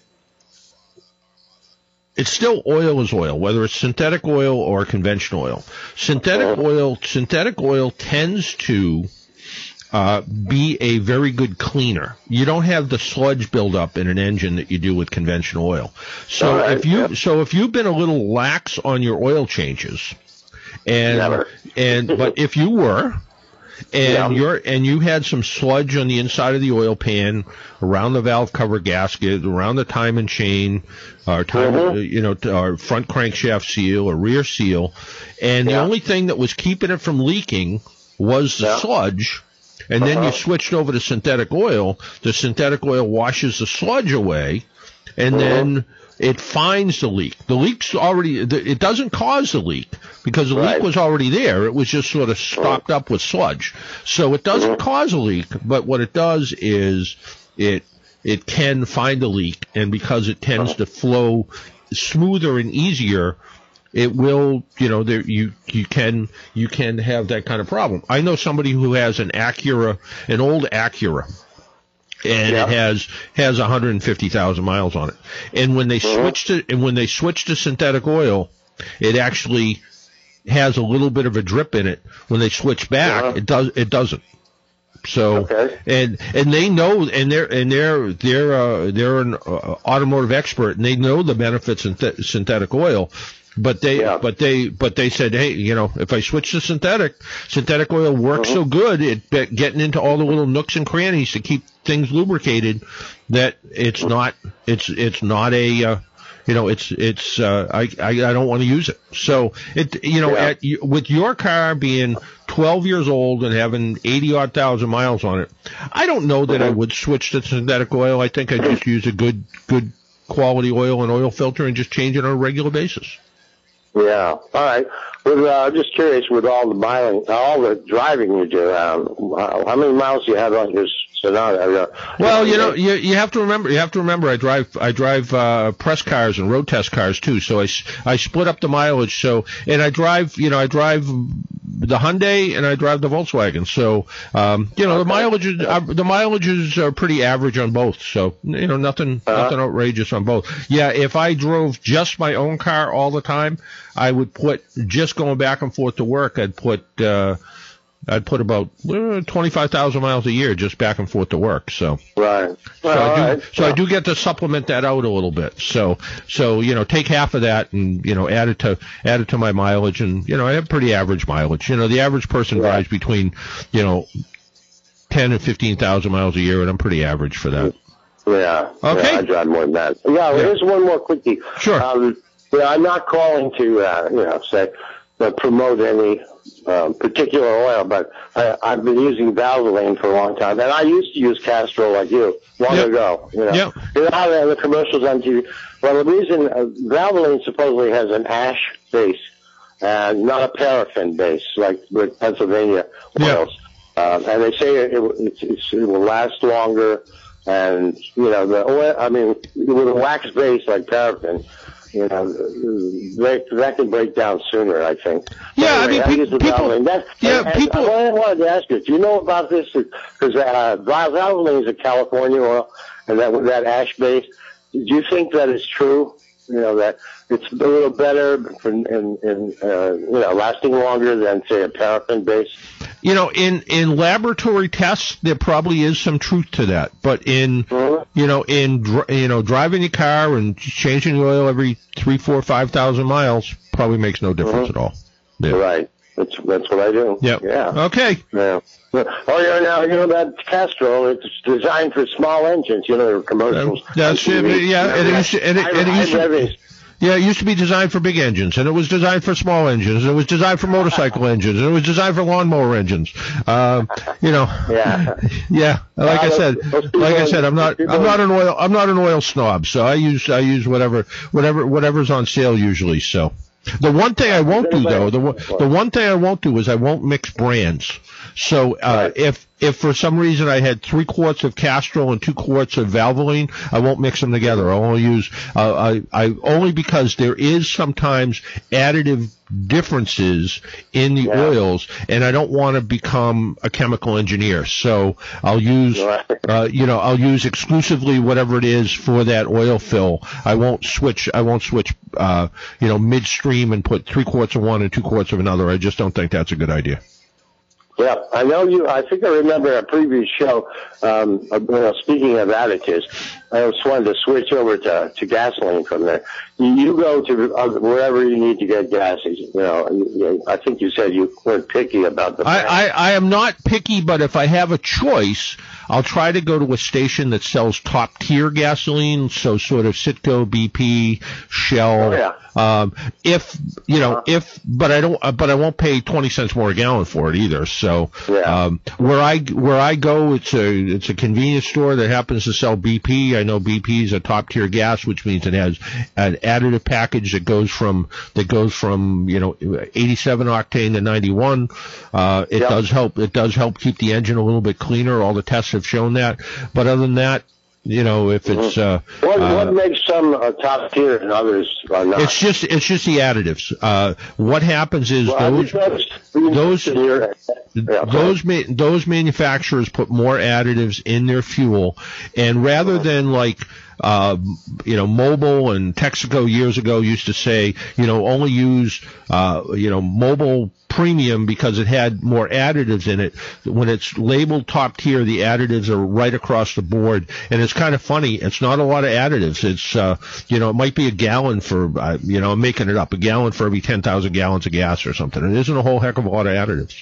it's still oil is oil, whether it's synthetic oil or conventional oil. Synthetic oil tends to be a very good cleaner. You don't have the sludge buildup in an engine that you do with conventional oil. So if you've been a little lax on your oil changes, but if you were, and you had some sludge on the inside of the oil pan, around the valve cover gasket, around the timing chain, or front crankshaft seal or rear seal, and the only thing that was keeping it from leaking was the sludge, and then you switched over to synthetic oil. The synthetic oil washes the sludge away, and then it finds the leak. The leak's already, it doesn't cause the leak because the leak was already there. It was just sort of stopped up with sludge. So it doesn't cause a leak, but what it does is it can find a leak, and because it tends to flow smoother and easier, it will, you can have that kind of problem. I know somebody who has an old Acura, and it has 150,000 miles on it. And when they switch to synthetic oil, it actually has a little bit of a drip in it. When they switch back, it doesn't. So and they know, and they're an automotive expert, and they know the benefits in synthetic oil. But they said, hey, if I switch to synthetic oil works so good at getting into all the little nooks and crannies to keep things lubricated that I don't want to use it. So with your car being 12 years old and having 80,000 miles on it, I don't know that I would switch to synthetic oil. I think I'd just use a good quality oil and oil filter and just change it on a regular basis. Yeah. All right. I'm just curious, with all the driving you do, how many miles do you have on your Sonata. Well, you have to remember. I drive press cars and road test cars too. So I split up the mileage. So, and I drive the Hyundai and I drive the Volkswagen. So, the mileages are pretty average on both. So, nothing outrageous on both. Yeah, if I drove just my own car all the time, I would put, just going back and forth to work, I'd put about 25,000 miles a year just back and forth to work. So right. I do get to supplement that out a little bit. So take half of that and add it to my mileage, and I have pretty average mileage. The average person drives between 10 and 15,000 miles a year, and I'm pretty average for that. Yeah. Okay. Yeah, I drive more than that. Yeah. Here's one more quickie. Sure. I'm not calling to promote any particular oil, but I've been using Valvoline for a long time, and I used to use Castrol like you long ago. You know how the commercials on TV. Well, the reason Valvoline supposedly has an ash base and not a paraffin base like with Pennsylvania oils, and they say it will last longer, and the oil. I mean, with a wax base like paraffin, that can break down sooner, I think. Yeah, anyway, I mean, people. I wanted to ask you, do you know about this? Because Valvoline is a California oil, and that ash base. Do you think that is true? That it's a little better in lasting longer than, say, a paraffin base? In laboratory tests, there probably is some truth to that. But in driving a car and changing the oil every 3,000, 4,000, 5,000 miles probably makes no difference at all. Yeah. Right. That's what I do. Yep. Yeah. Okay. Yeah. Now that Castrol, it's designed for small engines. The commercials. That's it. Yeah. It used to be designed for big engines, and it was designed for small engines, and it was designed for motorcycle engines, and it was designed for lawnmower engines. Yeah. Like I said, I'm not an oil snob, so I use whatever's on sale usually. So the one thing I won't do though, the one thing I won't do is I won't mix brands. So if for some reason I had 3 quarts of Castrol and 2 quarts of Valvoline, I won't mix them together. I'll only use only because there is sometimes additive differences in the oils, and I don't want to become a chemical engineer. So I'll use I'll use exclusively whatever it is for that oil fill. I won't switch midstream and put 3 quarts of one and 2 quarts of another. I just don't think that's a good idea. Yeah, I know you. I think I remember a previous show. Speaking of additives, I just wanted to switch over to gasoline from there. You go to wherever you need to get gas. I think you said you weren't picky about the. I am not picky, but if I have a choice, I'll try to go to a station that sells top tier gasoline. So sort of Citgo, BP, Shell. Oh, yeah. But I won't pay 20 cents more a gallon for it either. So, where I go, it's a convenience store that happens to sell BP. I know BP is a top tier gas, which means it has an additive package that goes from 87 octane to 91. Does help keep the engine a little bit cleaner. All the tests have shown that. But other than that, if it's what makes some top tier and others not? It's just the additives. What happens is those manufacturers put more additives in their fuel, and rather than like Mobil and Texaco years ago used to say, only use Mobil Premium because it had more additives in it. When it's labeled top tier, the additives are right across the board, and it's kind of funny. It's not a lot of additives. It's it might be a gallon for I'm making it up, a gallon for every 10,000 gallons of gas or something. It isn't a whole heck of a lot of additives.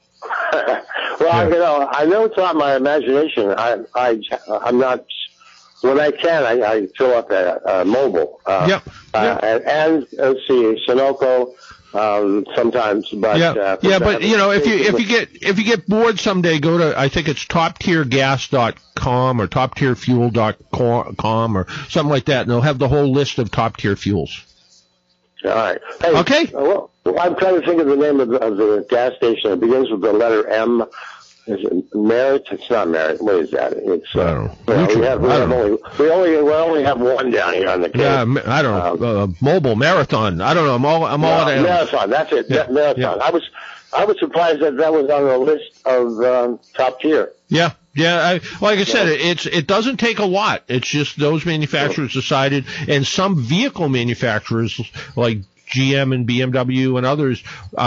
Well, I know it's not my imagination. I'm not. When I can, I fill up at Mobil. And let's see, Sunoco. Sometimes, but but if you get bored someday, go to, I think it's toptiergas.com or toptierfuel.com or something like that, and they'll have the whole list of top tier fuels. All right. Hey, okay. Well, I'm trying to think of the name of the gas station. It begins with the letter M. is it Merit? It's not Merit. What is that? It's I don't know. We only have one down here on the Cape. Yeah, I don't know. Mobile Marathon. I don't know. I'm all at Marathon. That's it. Yeah. Marathon. Yeah. I was surprised that was on the list of top tier. Yeah. Yeah, like I said, it doesn't take a lot. It's just those manufacturers decided, and some vehicle manufacturers like GM and BMW and others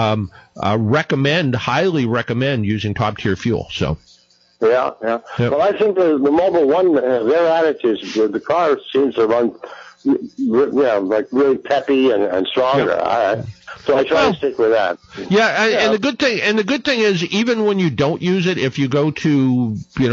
highly recommend using top tier fuel. So. Yeah. Well, I think the Mobil 1, their attitudes, the car seems to run, like really peppy and stronger. Yeah. So I try to stick with that. Yeah, and the good thing is, even when you don't use it, if you go to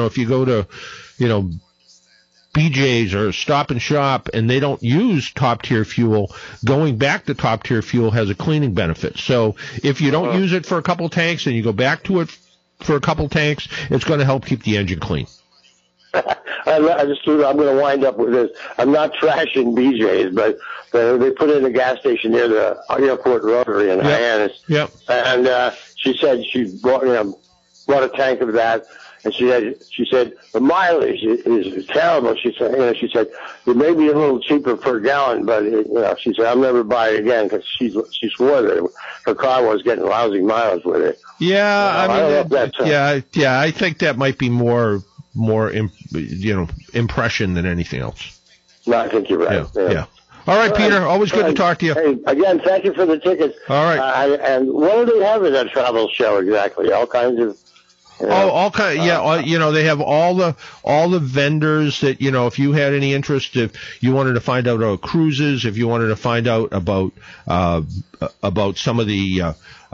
BJ's or Stop and Shop and they don't use top tier fuel, going back to top tier fuel has a cleaning benefit. So if you don't use it for a couple tanks and you go back to it for a couple tanks, it's going to help keep the engine clean. I'm going to wind up with this. I'm not trashing BJ's, but they put in a gas station near the airport rotary in Hyannis. Yep. And she said she bought a tank of that, and she said the mileage is terrible. She said it may be a little cheaper per gallon, but she said I'll never buy it again because she swore that her car was getting lousy miles with it. Yeah, I don't know if that's I think that might be more impression than anything else. No, I think you're right. Yeah. All right, Peter. Always good to talk to you. Hey, again, thank you for the tickets. All right. And what do they have at that travel show exactly? All kinds of. All kind. Yeah. They have all the vendors that if you had any interest, if you wanted to find out about cruises, if you wanted to find out about some of the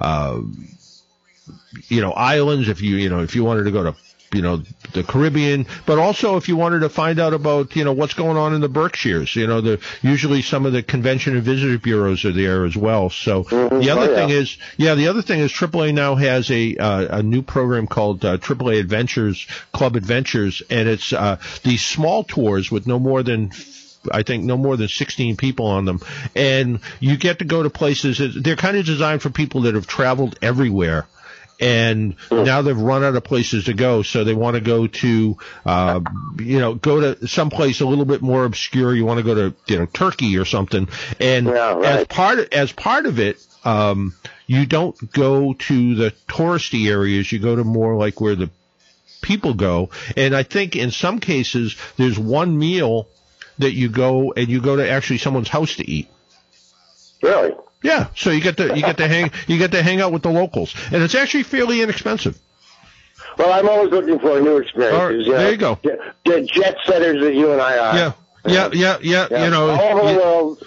islands, if you wanted to go to the Caribbean, but also if you wanted to find out about, what's going on in the Berkshires, usually some of the convention and visitor bureaus are there as well. So the other thing is AAA now has a new program called AAA Adventures, Club Adventures, and it's these small tours with no more than 16 people on them. And you get to go to places, they're kind of designed for people that have traveled everywhere. And now they've run out of places to go, so they want to go to, go to someplace a little bit more obscure. You want to go to, Turkey or something. And as part of it, you don't go to the touristy areas. You go to more like where the people go. And I think in some cases, there's one meal that you go to actually someone's house to eat. Really? Yeah, so you get to hang out with the locals, and it's actually fairly inexpensive. Well, I'm always looking for new experiences. There you go. Jet setters that you and I are. Yeah. All over the world.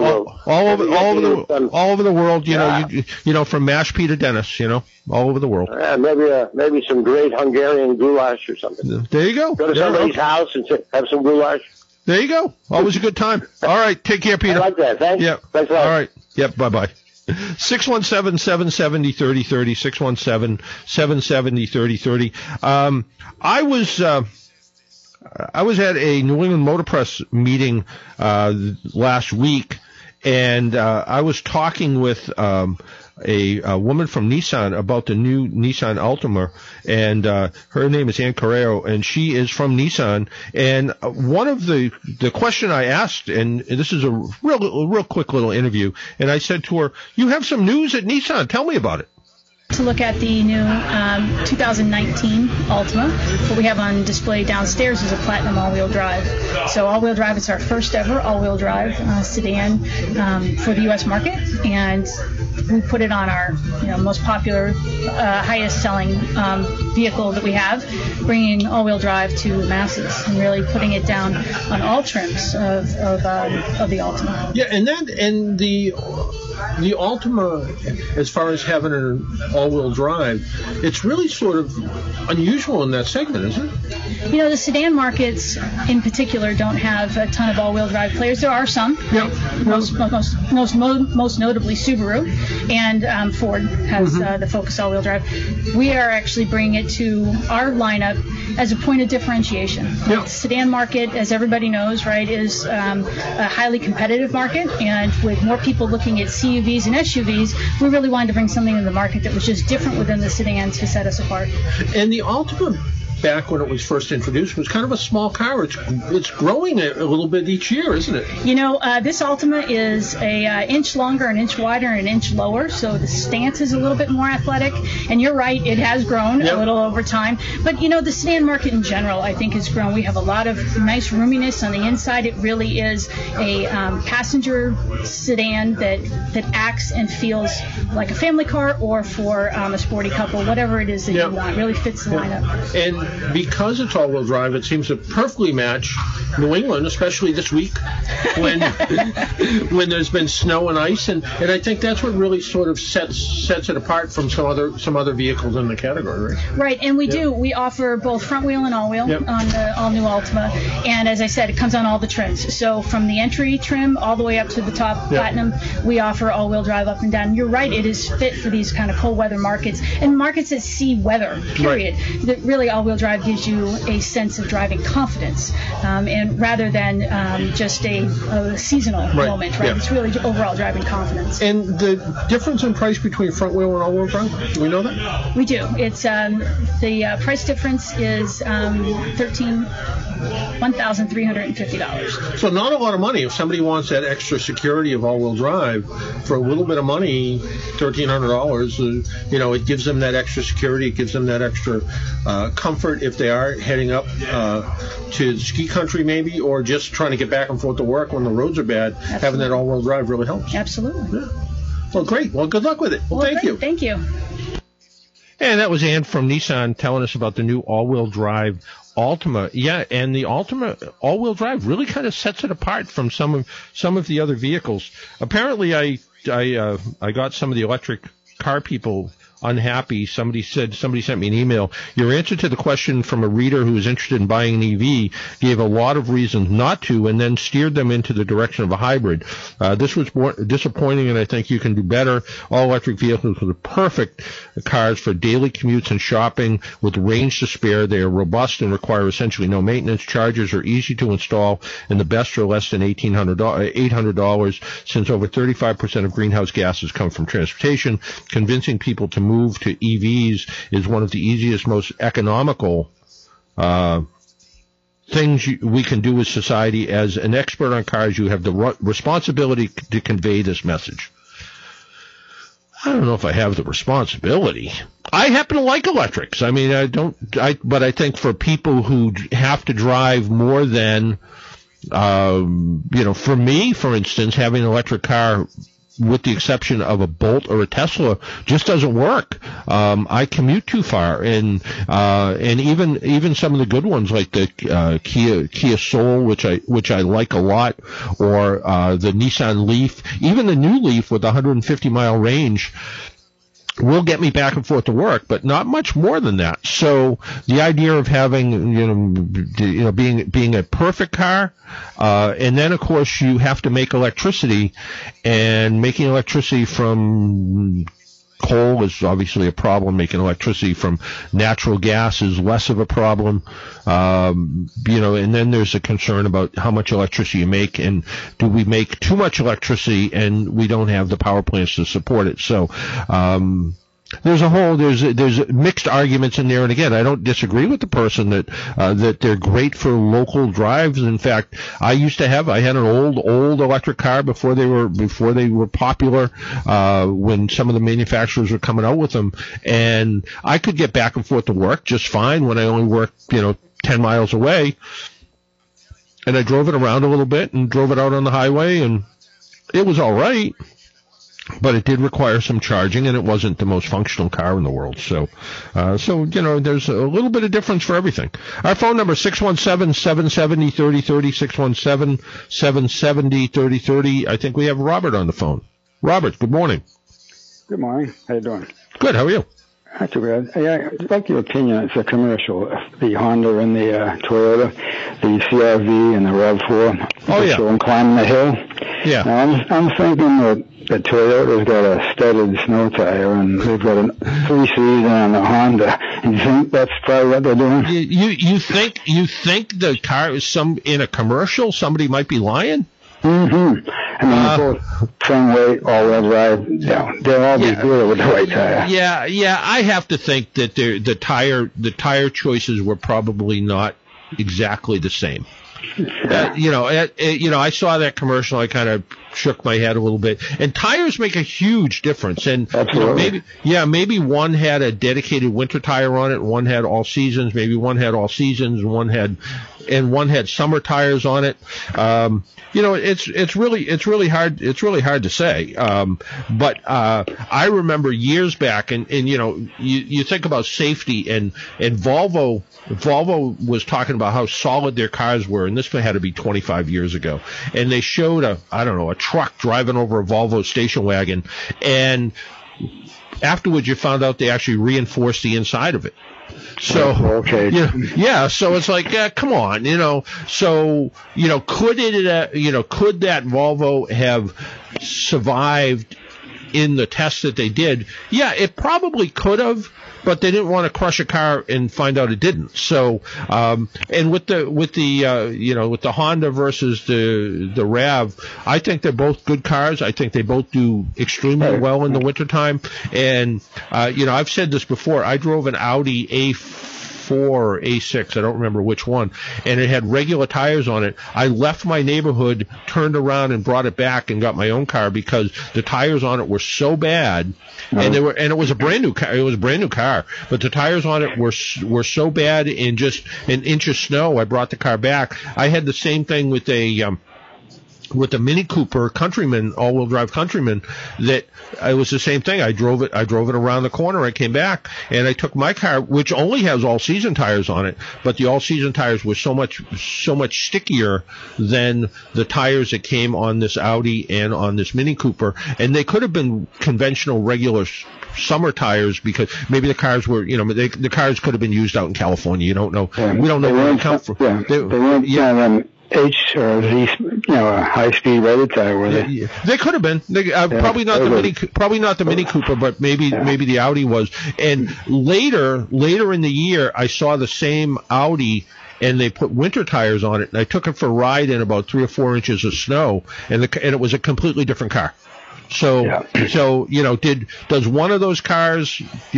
All over the world. From Mashpee to Dennis. All over the world. Maybe some great Hungarian goulash or something. There you go. Go to somebody's house and have some goulash. There you go. Always a good time. All right, take care, Peter. I like that. Thanks. Yeah. Thanks a lot. All right. Yep, bye-bye. 617-770-3030, 617-770-3030. I was at a New England Motor Press meeting last week, and I was talking with a woman from Nissan about the new Nissan Altima, and her name is Ann Carrero, and she is from Nissan. And one of the question I asked, and this is a real quick little interview, and I said to her, "You have some news at Nissan. Tell me about it." To look at the new 2019 Altima. What we have on display downstairs is a Platinum all-wheel drive. So all-wheel drive is our first ever all-wheel drive sedan for the U.S. market, and we put it on our most popular, highest selling vehicle that we have, bringing all-wheel drive to the masses and really putting it down on all trims of the Altima. Yeah, and the Altima, as far as having an all-wheel drive, it's really sort of unusual in that segment, isn't it? The sedan markets in particular don't have a ton of all-wheel drive players. There are some, most notably Subaru, and Ford has the Focus all-wheel drive. We are actually bringing it to our lineup as a point of differentiation. The sedan market, as everybody knows, right, is a highly competitive market, and with more people looking at CUVs and SUVs, we really wanted to bring something to the market that was just different within the sedan to set us apart. And the Altima, back when it was first introduced, was kind of a small car. It's growing a little bit each year, isn't it? You know, this Altima is a inch longer, an inch wider, and an inch lower, so the stance is a little bit more athletic. And you're right, it has grown a little over time. But, you know, the sedan market in general, I think, has grown. We have a lot of nice roominess on the inside. It really is a passenger sedan that acts and feels like a family car or for a sporty couple, whatever it is that you want. Really fits the lineup. And because it's all-wheel drive, it seems to perfectly match New England, especially this week when there's been snow and ice, and I think that's what really sort of sets it apart from some other vehicles in the category, right? Right, and we do. We offer both front-wheel and all-wheel on the all-new Altima, and as I said, it comes on all the trims. So from the entry trim all the way up to the top Platinum, we offer all-wheel drive up and down. You're right, it is fit for these kind of cold weather markets and markets that see weather, period. Right. That really all-wheel drive gives you a sense of driving confidence, and rather than just a seasonal moment, right? It's really overall driving confidence. And the difference in price between front wheel and all-wheel drive, do we know that? We do. It's the price difference is $1,350. So not a lot of money. If somebody wants that extra security of all-wheel drive for a little bit of money, $1,300, it gives them that extra security. It gives them that extra comfort if they are heading up to ski country maybe, or just trying to get back and forth to work when the roads are bad. Absolutely. Having that all-wheel drive really helps. Absolutely. Yeah. Well, great. Well, good luck with it. Well, thank you. Thank you. And that was Ann from Nissan telling us about the new all-wheel drive Altima. Yeah, and the Altima all-wheel drive really kind of sets it apart from some of the other vehicles. Apparently, I got some of the electric car people unhappy. Somebody sent me an email. Your answer to the question from a reader who was interested in buying an EV gave a lot of reasons not to, and then steered them into the direction of a hybrid. This was more disappointing, and I think you can do better. All electric vehicles are the perfect cars for daily commutes and shopping with range to spare. They are robust and require essentially no maintenance. Chargers are easy to install, and the best are less than $800, since over 35% of greenhouse gases come from transportation. Convincing people to move to EVs is one of the easiest, most economical things we can do as society. As an expert on cars, you have the responsibility to convey this message. I don't know if I have the responsibility. I happen to like electrics. I mean, but I think for people who have to drive more than, for me, for instance, having an electric car, with the exception of a Bolt or a Tesla, just doesn't work. I commute too far, and even some of the good ones like the Kia Soul, which I like a lot, or the Nissan Leaf, even the new Leaf with 150-mile range, will get me back and forth to work, but not much more than that. So the idea of having, being a perfect car, and then of course you have to make electricity, and making electricity from coal is obviously a problem. Making electricity from natural gas is less of a problem. And then there's a concern about how much electricity you make, and do we make too much electricity and we don't have the power plants to support it. So, there's mixed arguments in there, and again, I don't disagree with the person that they're great for local drives. In fact, I had an old electric car before they were popular, when some of the manufacturers were coming out with them, and I could get back and forth to work just fine when I only worked 10 miles away, and I drove it around a little bit and drove it out on the highway, and it was all right. But it did require some charging, and it wasn't the most functional car in the world. So there's a little bit of difference for everything. Our phone number is 617-770-3030, 617-770-3030. I think we have Robert on the phone. Robert, good morning. Good morning. How you doing? Good. How are you? Not too bad. Yeah, I'd like your opinion. It's a commercial. The Honda and the Toyota, the CR-V and the RAV4. Oh, yeah. So I'm climbing the hill. Yeah. Now, I'm thinking that Toyota's got a studded snow tire, and they've got a 3-season on the Honda. You think that's probably what they're doing? You think the car is in a commercial? Somebody might be lying. Mm-hmm. I mean, both same weight, all-wheel drive. They'll all be good with the right tire. Yeah. I have to think that the tire choices were probably not exactly the same. I saw that commercial. I kind of shook my head a little bit. And tires make a huge difference. And maybe one had a dedicated winter tire on it, and one had all seasons. Maybe one had all seasons, and one had summer tires on it. It's really hard to say. But I remember years back, and you think about safety, and Volvo was talking about how solid their cars were, and this had to be 25 years ago. And they showed a truck driving over a Volvo station wagon, and afterwards you found out they actually reinforced the inside of it. So so it's like, come on, So could that Volvo have survived in the test that they did? Yeah, it probably could have, but they didn't want to crush a car and find out it didn't. So, and with the Honda versus the RAV, I think they're both good cars. I think they both do extremely well in the wintertime. And, I've said this before. I drove an Audi A4 or A6, I don't remember which one, and it had regular tires on it. I left my neighborhood, turned around, and brought it back and got my own car because the tires on it were so bad, and it was a brand new car. It was a brand new car, but the tires on it were so bad. In just an inch of snow, I brought the car back. I had the same thing with the Mini Cooper Countryman, all-wheel drive Countryman, that it was the same thing. I drove it around the corner. I came back, and I took my car, which only has all-season tires on it, but the all-season tires were so much stickier than the tires that came on this Audi and on this Mini Cooper. And they could have been conventional, regular summer tires, because maybe the cars were, the cars could have been used out in California. You don't know. We don't know where they come from. They weren't H or Z, a high-speed rated tire, were they? Yeah. They could have been. Probably not the Mini Cooper, but maybe the Audi was. And later in the year, I saw the same Audi, and they put winter tires on it. And I took it for a ride in about 3 or 4 inches of snow, and it was a completely different car. So does one of those cars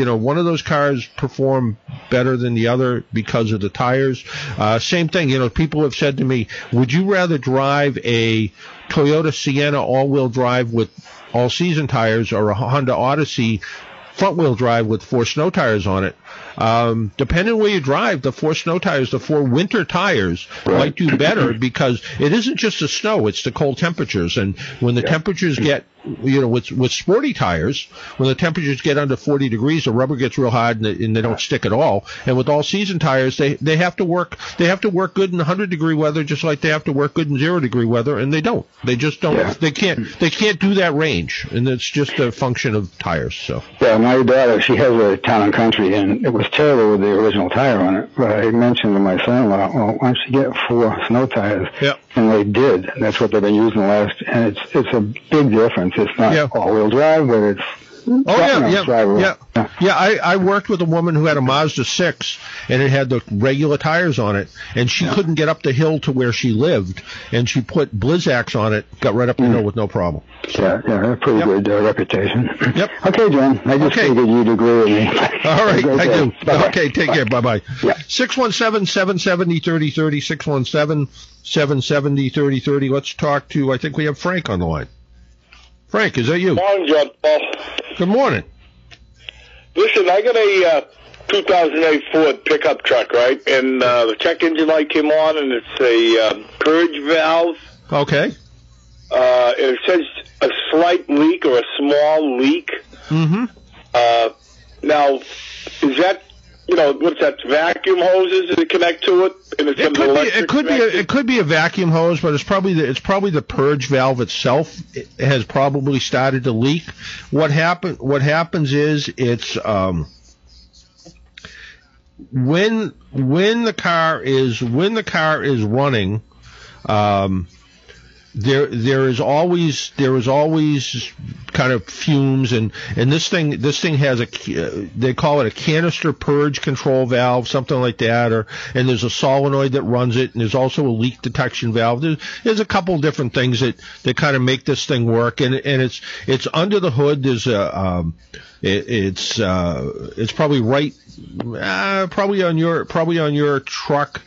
perform better than the other because of the tires? Same thing. People have said to me, would you rather drive a Toyota Sienna all-wheel drive with all-season tires or a Honda Odyssey front-wheel drive with 4 snow tires on it? Depending on where you drive, the 4 snow tires, the 4 winter tires might do better, because it isn't just the snow, it's the cold temperatures. And when the temperatures get, with sporty tires, when the temperatures get under 40 degrees, the rubber gets real hard and they don't stick at all. And with all season tires, they have to work good in 100-degree weather, just like they have to work good in 0-degree weather, and they don't. They just don't. Yeah. They can't do that range, and it's just a function of tires. So. Yeah, my daughter, she has a Town and Country, and it was terrible with the original tire on it. But I mentioned to my son-in-law, well, why don't you get 4 snow tires? Yep. And they did. And that's what they've been using and it's a big difference. It's not all-wheel drive, but it's I worked with a woman who had a Mazda 6, and it had the regular tires on it, and she couldn't get up the hill to where she lived, and she put Blizzaks on it, got right up the hill with no problem. So. Yeah, a pretty good reputation. Yep. Okay, John, I just figured you'd agree with me. All right, I do. Bye-bye. Okay, take care. Bye-bye. Yeah. 617-770-3030, 617-770-3030. Let's talk to, I think we have Frank on the line. Frank, is that you? Morning, John Paul. Good morning. Listen, I got a 2008 Ford pickup truck, right? And the check engine light came on, and it's a purge valve. Okay. It says a slight leak or a small leak. Mm-hmm. Now, is that, what's that, vacuum hoses that connect to it? And it's it could be a vacuum hose, but it's probably the purge valve itself. It has probably started to leak. What happens is it's when the car is running, there is always kind of fumes, and this thing has they call it a canister purge control valve, something like that, and there's a solenoid that runs it, and there's also a leak detection valve. There's a couple different things that kind of make this thing work, and it's under the hood. There's it's probably probably on your truck.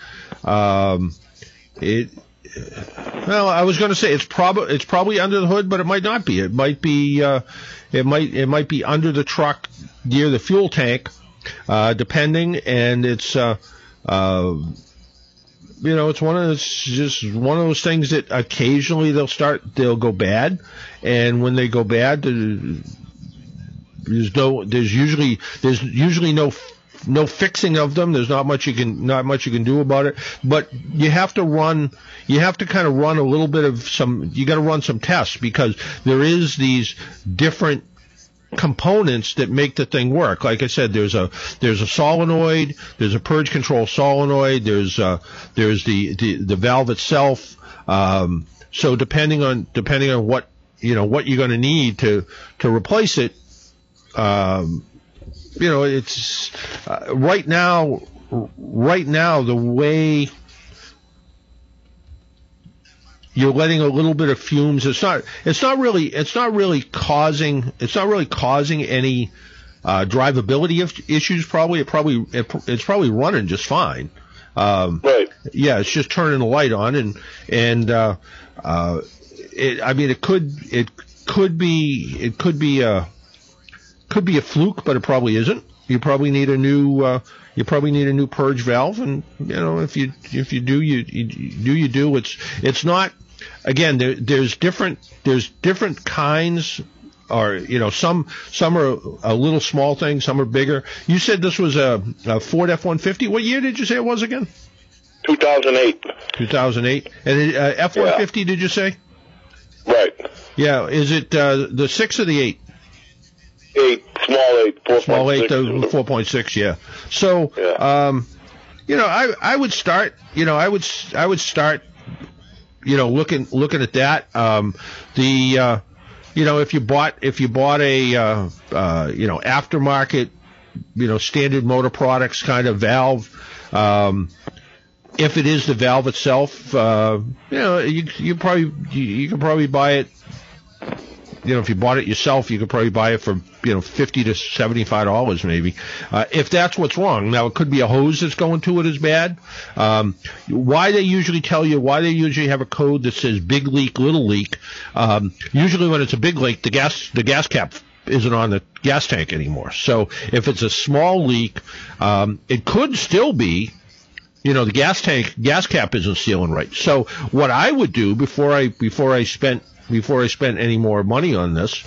Well, I was going to say it's probably under the hood, but it might not be. It might be under the truck near the fuel tank, depending. And it's it's just one of those things that occasionally they'll go bad, and when they go bad, there's usually no fixing of them. There's not much you can do about it. But you have to kind of run a little bit of you got to run some tests, because there is these different components that make the thing work. Like I said, there's a solenoid, there's a purge control solenoid, there's the valve itself. So depending on what what you're going to need to replace it, it's right now the way you're letting a little bit of fumes. It's not really causing any drivability issues. It's probably running just fine. Right. Yeah, it's just turning the light on, and it could be a fluke, but it probably isn't. You probably need a new purge valve, and if you do, you do. It's not. Again, there's different kinds, or some are a little small things, some are bigger. You said this was a Ford F-150. What year did you say it was again? 2008. 2008, and F-150. Yeah. Did you say? Right. Yeah. Is it the 6 or the 8? 8, small 8, 4.6. Small 8 to 4.6, yeah. So, yeah. I would start, looking at that. If you bought a, aftermarket, Standard Motor Products kind of valve, if it is the valve itself, you can probably buy it. If you bought it yourself, you could probably buy it for $50 to $75 maybe. If that's what's wrong. Now, it could be a hose that's going to it is bad. Why they usually have a code that says big leak, little leak. Usually when it's a big leak, the gas cap isn't on the gas tank anymore. So if it's a small leak, it could still be the gas cap isn't sealing right. So what I would do before I spent any more money on this,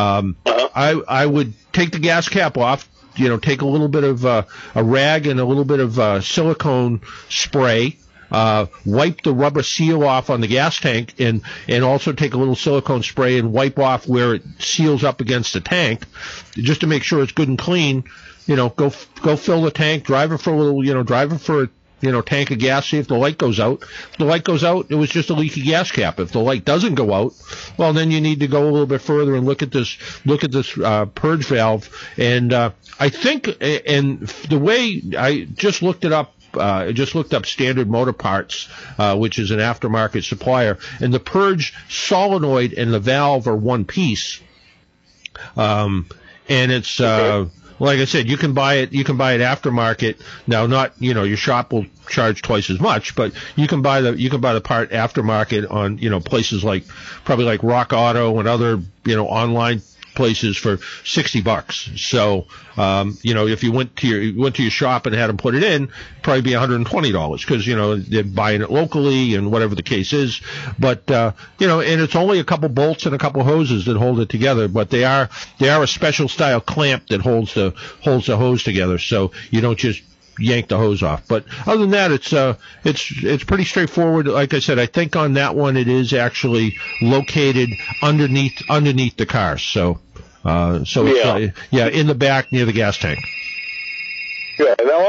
I would take the gas cap off, take a little bit of a rag and a little bit of silicone spray, wipe the rubber seal off on the gas tank, and also take a little silicone spray and wipe off where it seals up against the tank, just to make sure it's good and clean. Go fill the tank, drive it for a little, tank of gas, see if the light goes out. If the light goes out, it was just a leaky gas cap. If the light doesn't go out, well, then you need to go a little bit further and look at this purge valve. And I think, and the way I just looked it up, I just looked up Standard Motor Parts, which is an aftermarket supplier, and the purge solenoid and the valve are one piece. And it's like I said, you can buy it aftermarket. Now, not, your shop will charge twice as much, but you can buy the part aftermarket on, places probably like Rock Auto and other, online places for $60. So, if you went to your shop and had them put it in, it'd probably be $120 because, they're buying it locally and whatever the case is. But, and it's only a couple bolts and a couple hoses that hold it together, but they are a special style clamp that holds the hose together. So you don't just yank the hose off. But other than that, it's pretty straightforward. Like I said, I think on that one it is actually located underneath the car. So it's in the back near the gas tank. Yeah. Now I was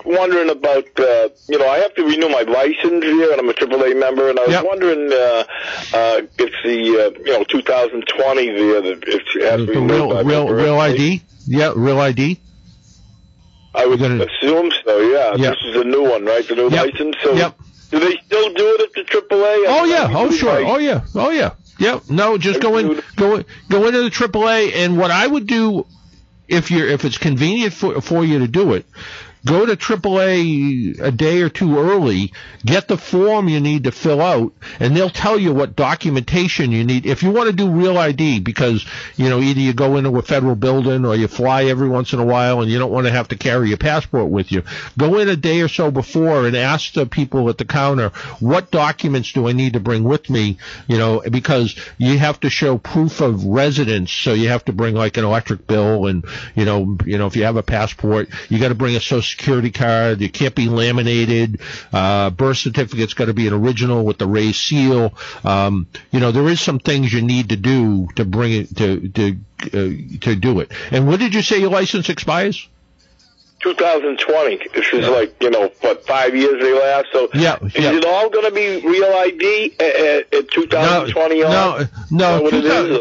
wondering about, I have to renew my license here, and I'm a AAA member, and I was wondering if the, 2020 there, if it has to be real ID? Yeah, real ID. I would assume so, yeah. This is a new one, right? The new license? So do they still do it at the AAA? Oh, yeah. Oh, sure. Oh, yeah. Yeah. No, just go into the AAA, and what I would do if it's convenient for you to do it, go to AAA a day or two early, get the form you need to fill out, and they'll tell you what documentation you need. If you want to do real ID, because, either you go into a federal building or you fly every once in a while and you don't want to have to carry your passport with you, go in a day or so before and ask the people at the counter, what documents do I need to bring with me, because you have to show proof of residence, so you have to bring like an electric bill, and, if you have a passport, you got to bring a Social Security card. You can't be laminated. Birth certificate's got to be an original with the raised seal. There is some things you need to do to bring it to do it. And when did you say your license expires? 2020. This is 5 years they last. So is it all going to be real ID at 2020? No.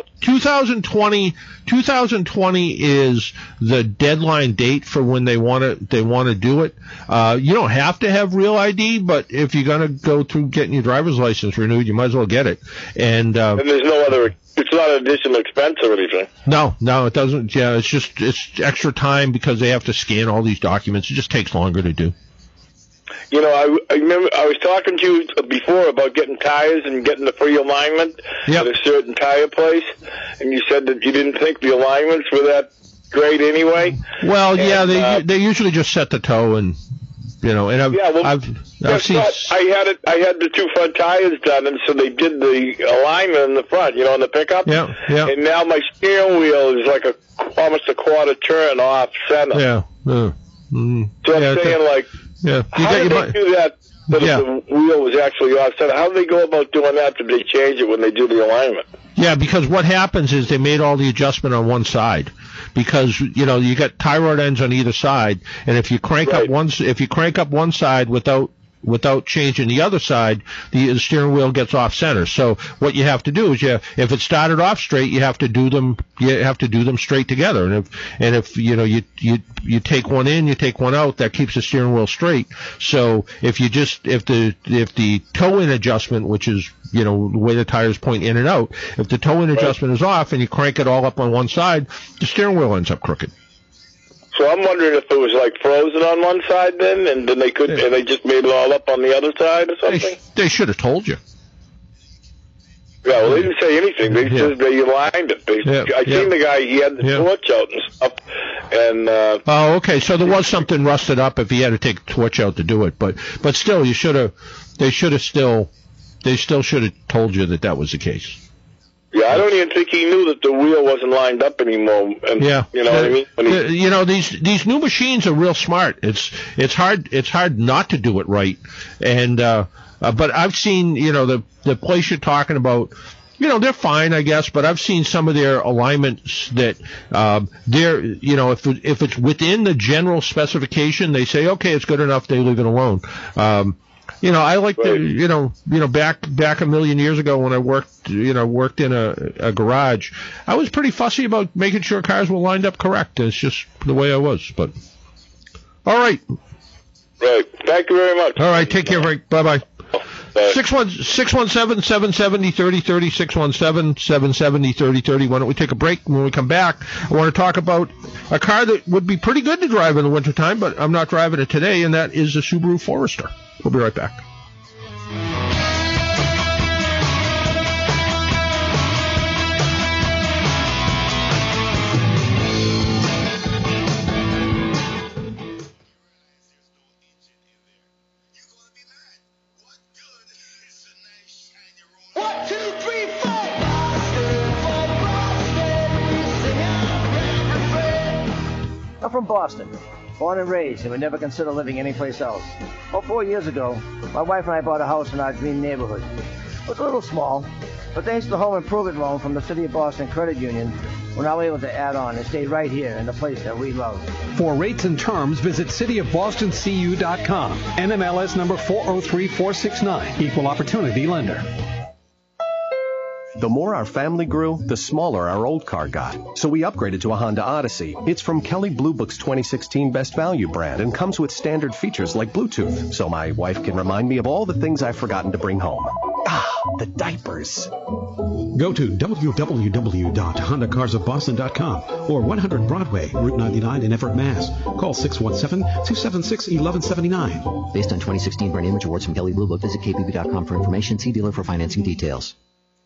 2020 is the deadline date for when they want to do it. You don't have to have real ID, but if you're going to go through getting your driver's license renewed, you might as well get it. And there's no other. It's not an additional expense or anything. No, it doesn't. Yeah, it's extra time because they have to scan all these documents. It just takes longer to do. I remember I was talking to you before about getting tires and getting the free alignment at a certain tire place, and you said that you didn't think the alignments were that great anyway. Well, they usually just set the toe and. I've seen. I had the two front tires done, and so they did the alignment in the front, in the pickup. Yeah. And now my steering wheel is like almost a quarter turn off center. Yeah. So I'm saying, how did they do that? That the wheel was actually off center. How do they go about doing that? Did they change it when they do the alignment? Yeah, because what happens is they made all the adjustment on one side. Because you got tie rod ends on either side, and if you crank up one side without changing the other side, the steering wheel gets off center. So what you have to do is if it started off straight, you have to do them straight together. And if you take one in, you take one out, that keeps the steering wheel straight. So if the toe in adjustment, which is the way the tires point in and out, if the toe in adjustment is off and you crank it all up on one side, the steering wheel ends up crooked. So I'm wondering if it was like frozen on one side then, and then and they just made it all up on the other side or something? They should have told you. Yeah, well, they didn't say anything. They just they aligned it. I seen the guy; he had the torch out and stuff. And oh, okay. So there was something rusted up if he had to take the torch out to do it. But still, They still should have told you that was the case. Yeah, I don't even think he knew that the wheel wasn't lined up anymore. And, you know what I mean? These new machines are real smart. It's hard not to do it right. And but I've seen the place you're talking about. They're fine, I guess, but I've seen some of their alignments that they're if it's within the general specification, they say okay, it's good enough. They leave it alone. I like back a million years ago when I worked in a garage, I was pretty fussy about making sure cars were lined up correct. It's just the way I was. But all right. Right. Thank you very much. All right. Take care, Frank. Bye-bye. 617-770-3030, 617-770-3030. Why don't we take a break? When we come back, I want to talk about a car that would be pretty good to drive in the wintertime, but I'm not driving it today, and that is a Subaru Forester. We'll be right back. I'm from Boston, born and raised, and would never consider living anyplace else. About 4 years ago, my wife and I bought a house in our dream neighborhood. It was a little small, but thanks to the home improvement loan from the City of Boston Credit Union, We're now able to add on and stay right here in the place that we love. For rates and terms, visit cityofbostoncu.com. NMLS number 403469. Equal Opportunity Lender. The more our family grew, the smaller our old car got. So we upgraded to a Honda Odyssey. It's from Kelley Blue Book's 2016 Best Value brand and comes with standard features like Bluetooth, so my wife can remind me of all the things I've forgotten to bring home. The diapers. Go to www.hondacarsofboston.com or 100 Broadway, Route 99 in Everett, Mass. Call 617-276-1179. Based on 2016 brand image awards from Kelley Blue Book, visit kbb.com for information. See dealer for financing details.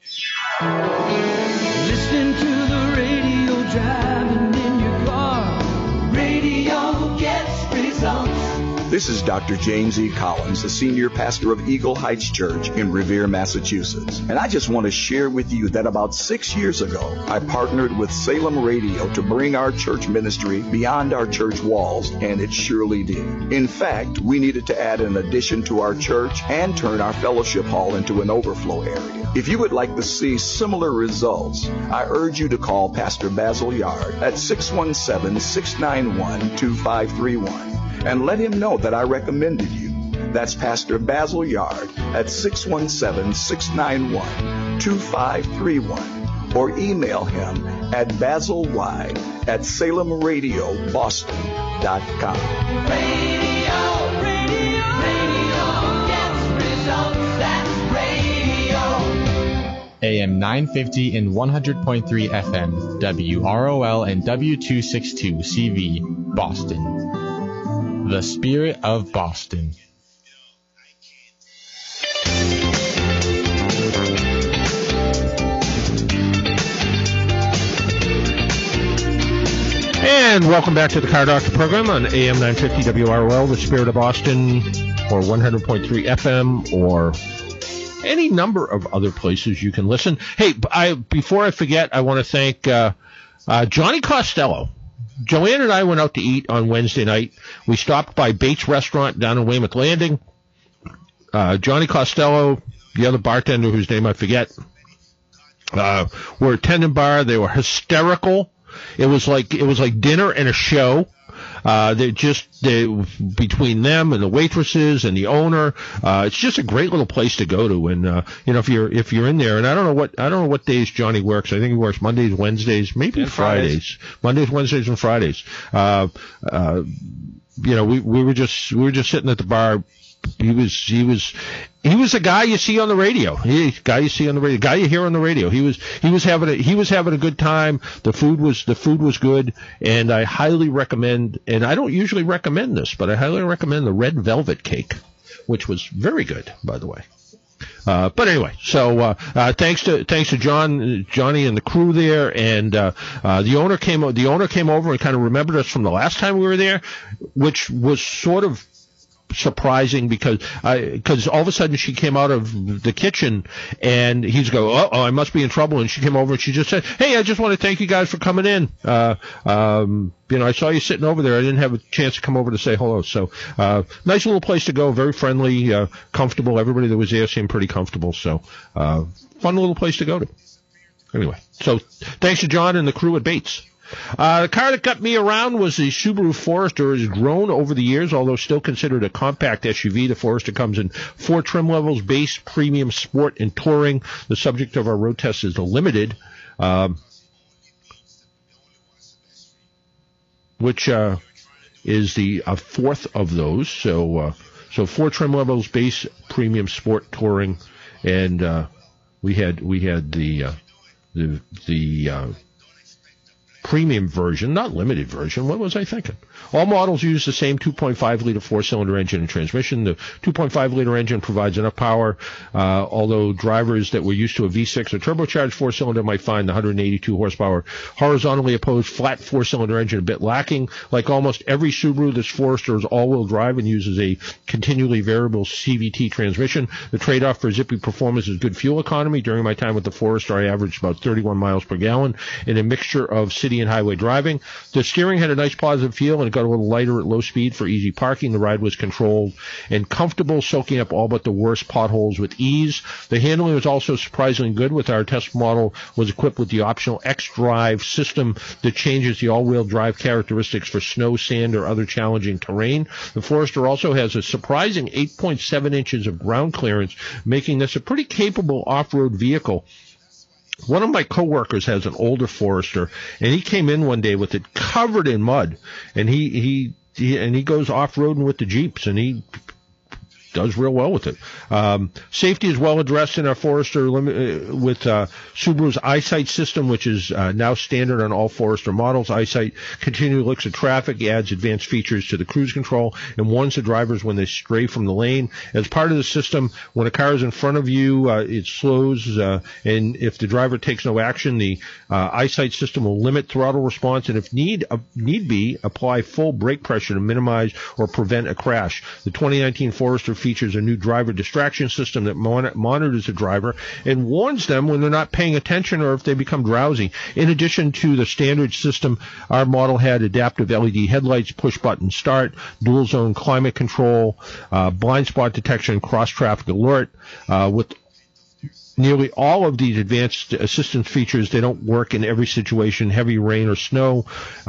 Listening to the radio, driving in your car. Radio gets results. This is Dr. James E. Collins, the senior pastor of Eagle Heights Church in Revere, Massachusetts. And I just want to share with you that about 6 years ago, I partnered with Salem Radio to bring our church ministry beyond our church walls, and it surely did. In fact, we needed to add an addition to our church and turn our fellowship hall into an overflow area. If you would like to see similar results, I urge you to call Pastor Basil Yard at 617-691-2531. And let him know that I recommended you. That's Pastor Basil Yard at 617-691-2531. Or email him at basilY@salemradioboston.com. Radio gets results. That's radio. AM 950 and 100.3 FM, WROL and W262 CV, Boston. The Spirit of Boston. And welcome back to the Car Doctor program on AM 950 WROL, The Spirit of Boston, or 100.3 FM, or any number of other places you can listen. Hey, before I forget, I want to thank Johnny Costello. Joanne and I went out to eat on Wednesday night. We stopped by Bates Restaurant down in Weymouth Landing. Johnny Costello, the other bartender whose name I forget, were attending bar. They were hysterical. It was like dinner and a show. Between them and the waitresses and the owner, it's just a great little place to go to. And if you're in there, and I don't know what days Johnny works. I think he works Mondays, Wednesdays, maybe Fridays. Mondays, Wednesdays, and Fridays. We were just sitting at the bar. He was a guy you see on the radio. Guy you see on the radio. Guy you hear on the radio. He was having a good time. The food was good, and I highly recommend. And I don't usually recommend this, but I highly recommend the red velvet cake, which was very good, by the way. But anyway, so thanks to Johnny and the crew there, and the owner came over and kind of remembered us from the last time we were there, which was sort of surprising because all of a sudden she came out of the kitchen and he's go, oh, I must be in trouble. And she came over and she just said, hey, I just want to thank you guys for coming in. I saw you sitting over there. I didn't have a chance to come over to say hello. So, nice little place to go. Very friendly, comfortable. Everybody that was there seemed pretty comfortable. So, fun little place to go to. Anyway, so thanks to John and the crew at Bates. The car that got me around was the Subaru Forester. It has grown over the years, although still considered a compact SUV. The Forester comes in 4 trim levels: base, premium, sport, and touring. The subject of our road test is the Limited, which is the 4th of those. So 4 trim levels: base, premium, sport, touring, and we had the premium version, not limited version. What was I thinking? All models use the same 2.5-liter 4-cylinder engine and transmission. The 2.5-liter engine provides enough power, although drivers that were used to a V6 or turbocharged 4-cylinder might find the 182 horsepower horizontally opposed flat 4-cylinder engine a bit lacking. Like almost every Subaru, this Forester is all-wheel drive and uses a continually variable CVT transmission. The trade-off for zippy performance is good fuel economy. During my time with the Forester, I averaged about 31 miles per gallon in a mixture of city convenient highway driving. The steering had a nice positive feel, and it got a little lighter at low speed for easy parking. The ride was controlled and comfortable, soaking up all but the worst potholes with ease. The handling was also surprisingly good. With our test model was equipped with the optional X-Drive system that changes the all-wheel drive characteristics for snow, sand, or other challenging terrain. The Forester also has a surprising 8.7 inches of ground clearance, making this a pretty capable off-road vehicle. One of my coworkers has an older Forester, and he came in one day with it covered in mud, and he goes off-roading with the Jeeps, and he does real well with it. Safety is well addressed in our Forester with Subaru's EyeSight system, which is now standard on all Forester models. EyeSight continually looks at traffic, adds advanced features to the cruise control, and warns the drivers when they stray from the lane. As part of the system, when a car is in front of you, it slows, and if the driver takes no action, the EyeSight system will limit throttle response, and if need be, apply full brake pressure to minimize or prevent a crash. The 2019 Forester features a new driver distraction system that monitors the driver and warns them when they're not paying attention or if they become drowsy. In addition to the standard system, our model had adaptive LED headlights, push-button start, dual-zone climate control, blind spot detection, and cross-traffic alert. With nearly all of these advanced assistance features, they don't work in every situation. Heavy rain or snow,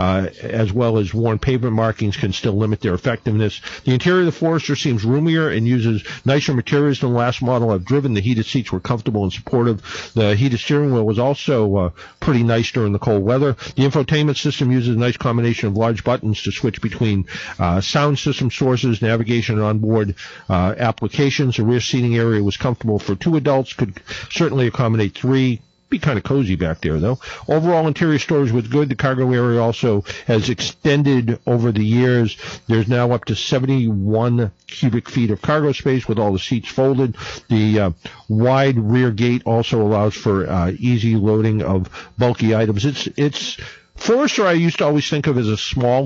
as well as worn pavement markings, can still limit their effectiveness. The interior of the Forester seems roomier and uses nicer materials than the last model I've driven. The heated seats were comfortable and supportive. The heated steering wheel was also pretty nice during the cold weather. The infotainment system uses a nice combination of large buttons to switch between sound system sources, navigation, and onboard applications. The rear seating area was comfortable for 2 adults, could certainly accommodate 3. Be kind of cozy back there, though. Overall interior storage was good. The cargo area also has extended over the years. There's now up to 71 cubic feet of cargo space with all the seats folded. The wide rear gate also allows for easy loading of bulky items. It's Forester I used to always think of as a small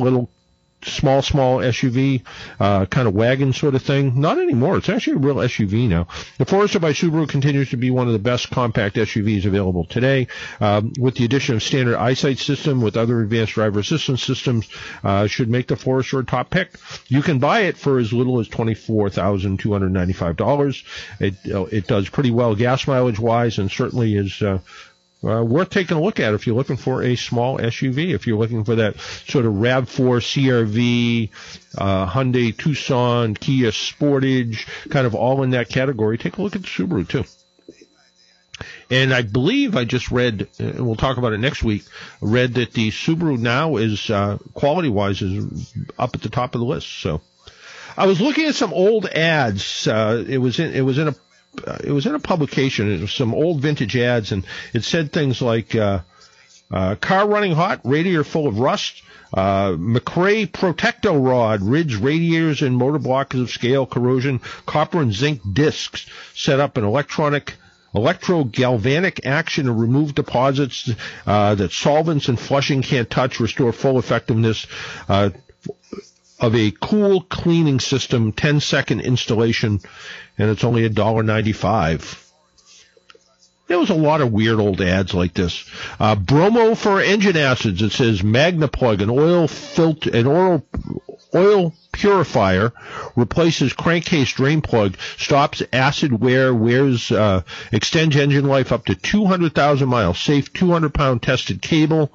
SUV, kind of wagon sort of thing. Not anymore. It's actually a real SUV now. The Forester by Subaru continues to be one of the best compact SUVs available today. With the addition of standard EyeSight system with other advanced driver assistance systems, should make the Forester a top pick. You can buy it for as little as $24,295. It does pretty well gas mileage wise, and certainly is worth taking a look at if you're looking for a small SUV. If you're looking for that sort of RAV4, CR-V, Hyundai Tucson, Kia Sportage, kind of all in that category, take a look at the Subaru too. And I believe I just read, and we'll talk about it next week, read that the Subaru now is, quality-wise, is up at the top of the list. So I was looking at some old ads. It was in a publication. It was some old vintage ads, and it said things like car running hot, radiator full of rust, McRae Protecto rod, rids radiators and motor blockers of scale, corrosion, copper and zinc discs, set up an electrogalvanic action to remove deposits that solvents and flushing can't touch, restore full effectiveness of a cool cleaning system, 10-second installation, and it's only $1.95. There was a lot of weird old ads like this. Bromo for engine acids. It says MagnaPlug, an oil purifier, replaces crankcase drain plug, stops acid wear, extends engine life up to 200,000 miles, safe 200-pound tested cable.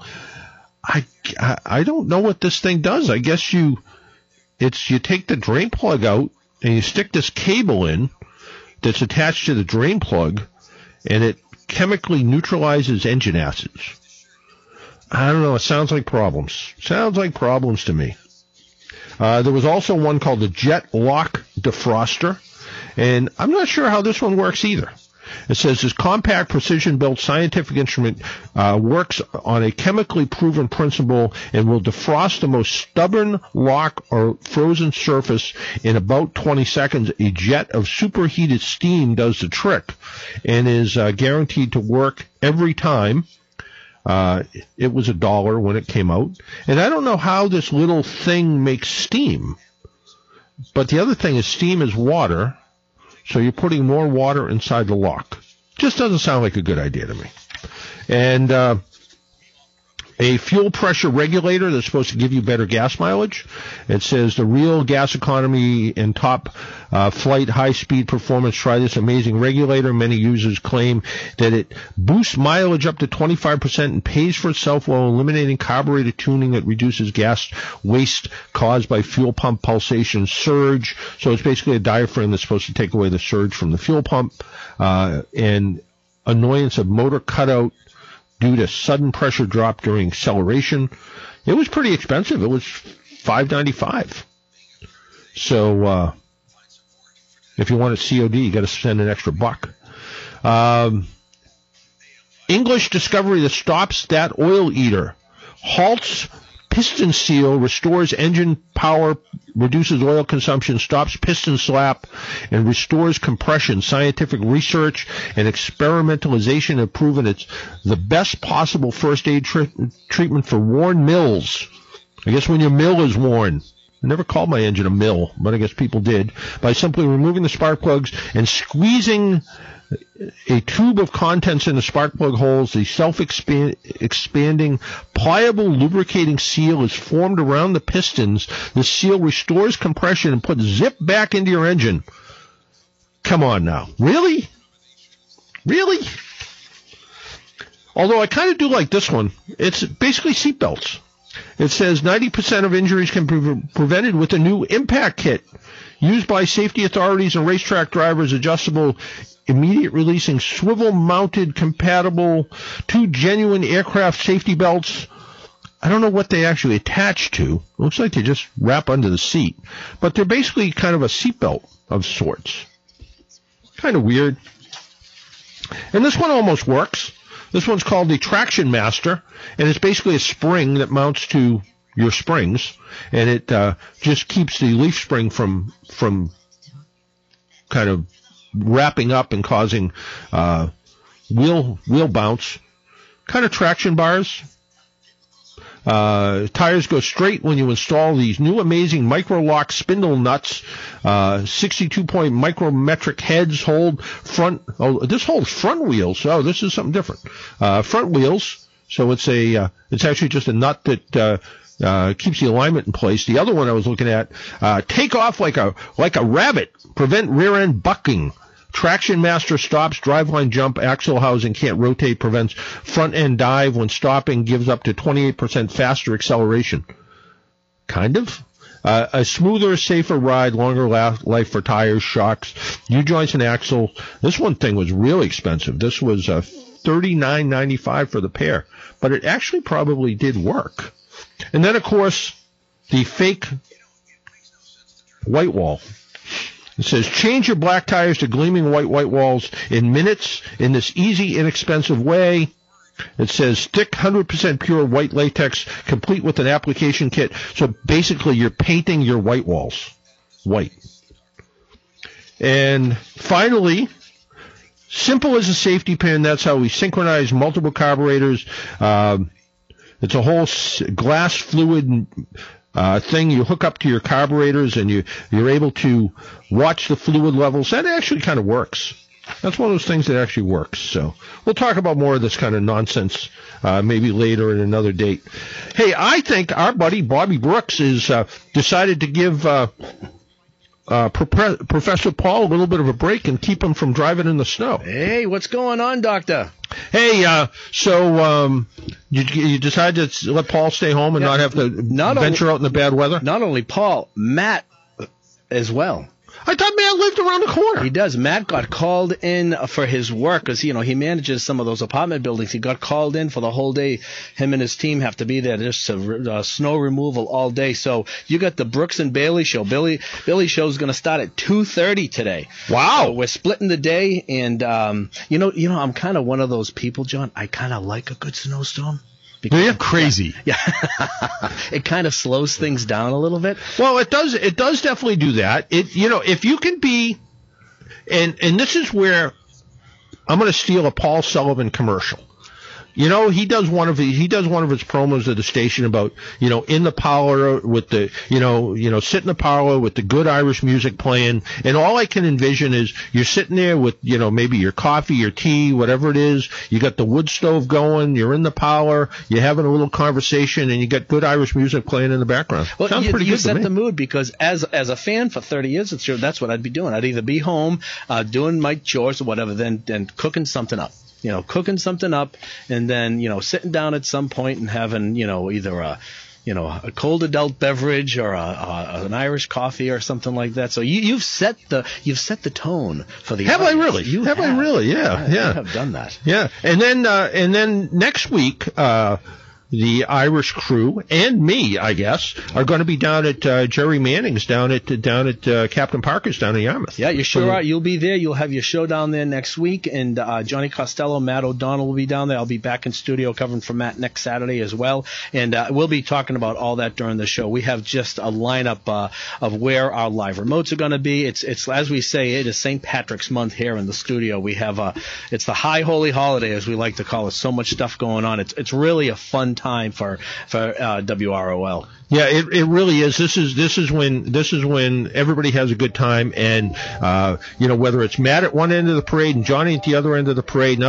I don't know what this thing does. I guess you take the drain plug out and you stick this cable in that's attached to the drain plug, and it chemically neutralizes engine acids. I don't know. It sounds like problems. Sounds like problems to me. There was also one called the Jet Lock Defroster, and I'm not sure how this one works either. It says this compact, precision-built scientific instrument works on a chemically proven principle and will defrost the most stubborn lock or frozen surface in about 20 seconds. A jet of superheated steam does the trick and is guaranteed to work every time. It was $1 when it came out. And I don't know how this little thing makes steam. But the other thing is steam is water. So you're putting more water inside the lock. Just doesn't sound like a good idea to me. And a fuel pressure regulator that's supposed to give you better gas mileage. It says the real gas economy and top flight high-speed performance. Try this amazing regulator. Many users claim that it boosts mileage up to 25% and pays for itself while eliminating carburetor tuning that reduces gas waste caused by fuel pump pulsation surge. So it's basically a diaphragm that's supposed to take away the surge from the fuel pump and annoyance of motor cutout due to sudden pressure drop during acceleration. It was pretty expensive. It was $595. So if you want it COD, you got to spend an extra buck. English discovery that stops that oil eater. Halts piston seal, restores engine power, reduces oil consumption, stops piston slap, and restores compression. Scientific research and experimentalization have proven it's the best possible first aid treatment for worn mills. I guess when your mill is worn. I never called my engine a mill, but I guess people did. By simply removing the spark plugs and squeezing a tube of contents in the spark plug holes, the self-expanding, pliable, lubricating seal is formed around the pistons. The seal restores compression and puts zip back into your engine. Come on now. Really? Really? Although I kind of do like this one. It's basically seatbelts. It says 90% of injuries can be prevented with a new impact kit used by safety authorities and racetrack drivers. Adjustable, immediate releasing, swivel mounted, compatible, 2 genuine aircraft safety belts. I don't know what they actually attach to. It looks like they just wrap under the seat, but they're basically kind of a seatbelt of sorts. Kind of weird. And this one almost works. This one's called the Traction Master, and it's basically a spring that mounts to your springs, and it just keeps the leaf spring from kind of wrapping up and causing wheel bounce. Kind of traction bars. Tires go straight when you install these new amazing micro-lock spindle nuts. 62-point micrometric heads hold front. Oh, this holds front wheels. Oh, this is something different. Front wheels. So it's actually just a nut that keeps the alignment in place. The other one I was looking at, take off like a rabbit. Prevent rear end bucking. Traction Master stops, driveline jump, axle housing can't rotate, prevents front end dive when stopping, gives up to 28% faster acceleration. Kind of. A smoother, safer ride, longer life for tires, shocks, U-joints and axle. This thing was really expensive. This was $39.95 for the pair, but it actually probably did work. And then, of course, the fake white wall. It says, change your black tires to gleaming white walls in minutes in this easy, inexpensive way. It says, thick, 100% pure white latex, complete with an application kit. So basically, you're painting your white walls white. And finally, simple as a safety pin. That's how we synchronize multiple carburetors. It's a whole glass fluid thing you hook up to your carburetors, and you're able to watch the fluid levels. That actually kind of works. That's one of those things that actually works. So we'll talk about more of this kind of nonsense maybe later in another date. Hey, I think our buddy Bobby Brooks is decided to give Professor Paul a little bit of a break and keep him from driving in the snow. Hey, what's going on, Doctor? Hey, so you decided to let Paul stay home and not have to venture out in the bad weather? Not only Paul, Matt as well. I thought Matt lived around the corner. He does. Matt got called in for his work because, he manages some of those apartment buildings. He got called in for the whole day. Him and his team have to be there just to snow removal all day. So you got the Brooks and Bailey show. Billy show's going to start at 2:30 today. Wow. So we're splitting the day, and I'm kind of one of those people, John. I kind of like a good snowstorm. You're crazy. Yeah. It kind of slows things down a little bit. Well, it does definitely do that. If you can be, and this is where I'm going to steal a Paul Sullivan commercial. You know, he does one of his promos at the station about, you know, in the parlor with the, you know, sit in the parlor with the good Irish music playing, and all I can envision is you're sitting there with, you know, maybe your coffee, your tea, whatever it is. You got the wood stove going. You're in the parlor. You're having a little conversation, and you got good Irish music playing in the background. Well, Sounds pretty good to me. You set the mood, because as a fan for 30 years, that's what I'd be doing. I'd either be home doing my chores or whatever, then cooking something up. You know, cooking something up, and then, you know, sitting down at some point and having, you know, either a cold adult beverage or an Irish coffee or something like that. So you've set the tone for the. Have audience. I really? Have I really? Yeah. I have done that. Yeah, and then next week. The Irish crew and me, I guess, are going to be down at Jerry Manning's down at Captain Parker's down in Yarmouth. Yeah, you sure are. You'll be there. You'll have your show down there next week, and Johnny Costello, Matt O'Donnell will be down there. I'll be back in studio covering for Matt next Saturday as well, and we'll be talking about all that during the show. We have just a lineup of where our live remotes are going to be. It's as we say, it is St. Patrick's Month here in the studio. We have it's the high holy holiday, as we like to call it. So much stuff going on. It's really a fun time for WROL. Yeah, it really is. This is when everybody has a good time, and you know, whether it's Matt at one end of the parade and Johnny at the other end of the parade.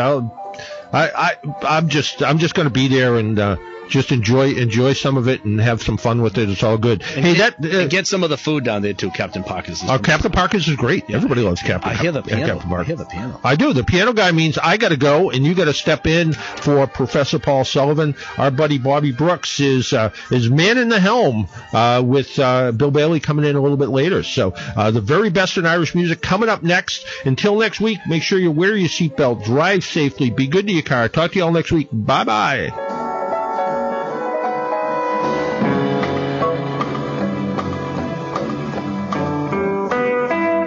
I'm just going to be there and just enjoy some of it and have some fun with it. It's all good. And get some of the food down there too. Captain Parker's. Captain Parker's is great. Yeah. Everybody loves Captain. I hear the piano. I do. The piano guy means I got to go, and you got to step in for Professor Paul Sullivan. Our buddy Bobby Brooks is man in the helm with Bill Bailey coming in a little bit later. So the very best in Irish music coming up next. Until next week, make sure you wear your seatbelt, drive safely, be good to your car. Talk to you all next week. Bye bye.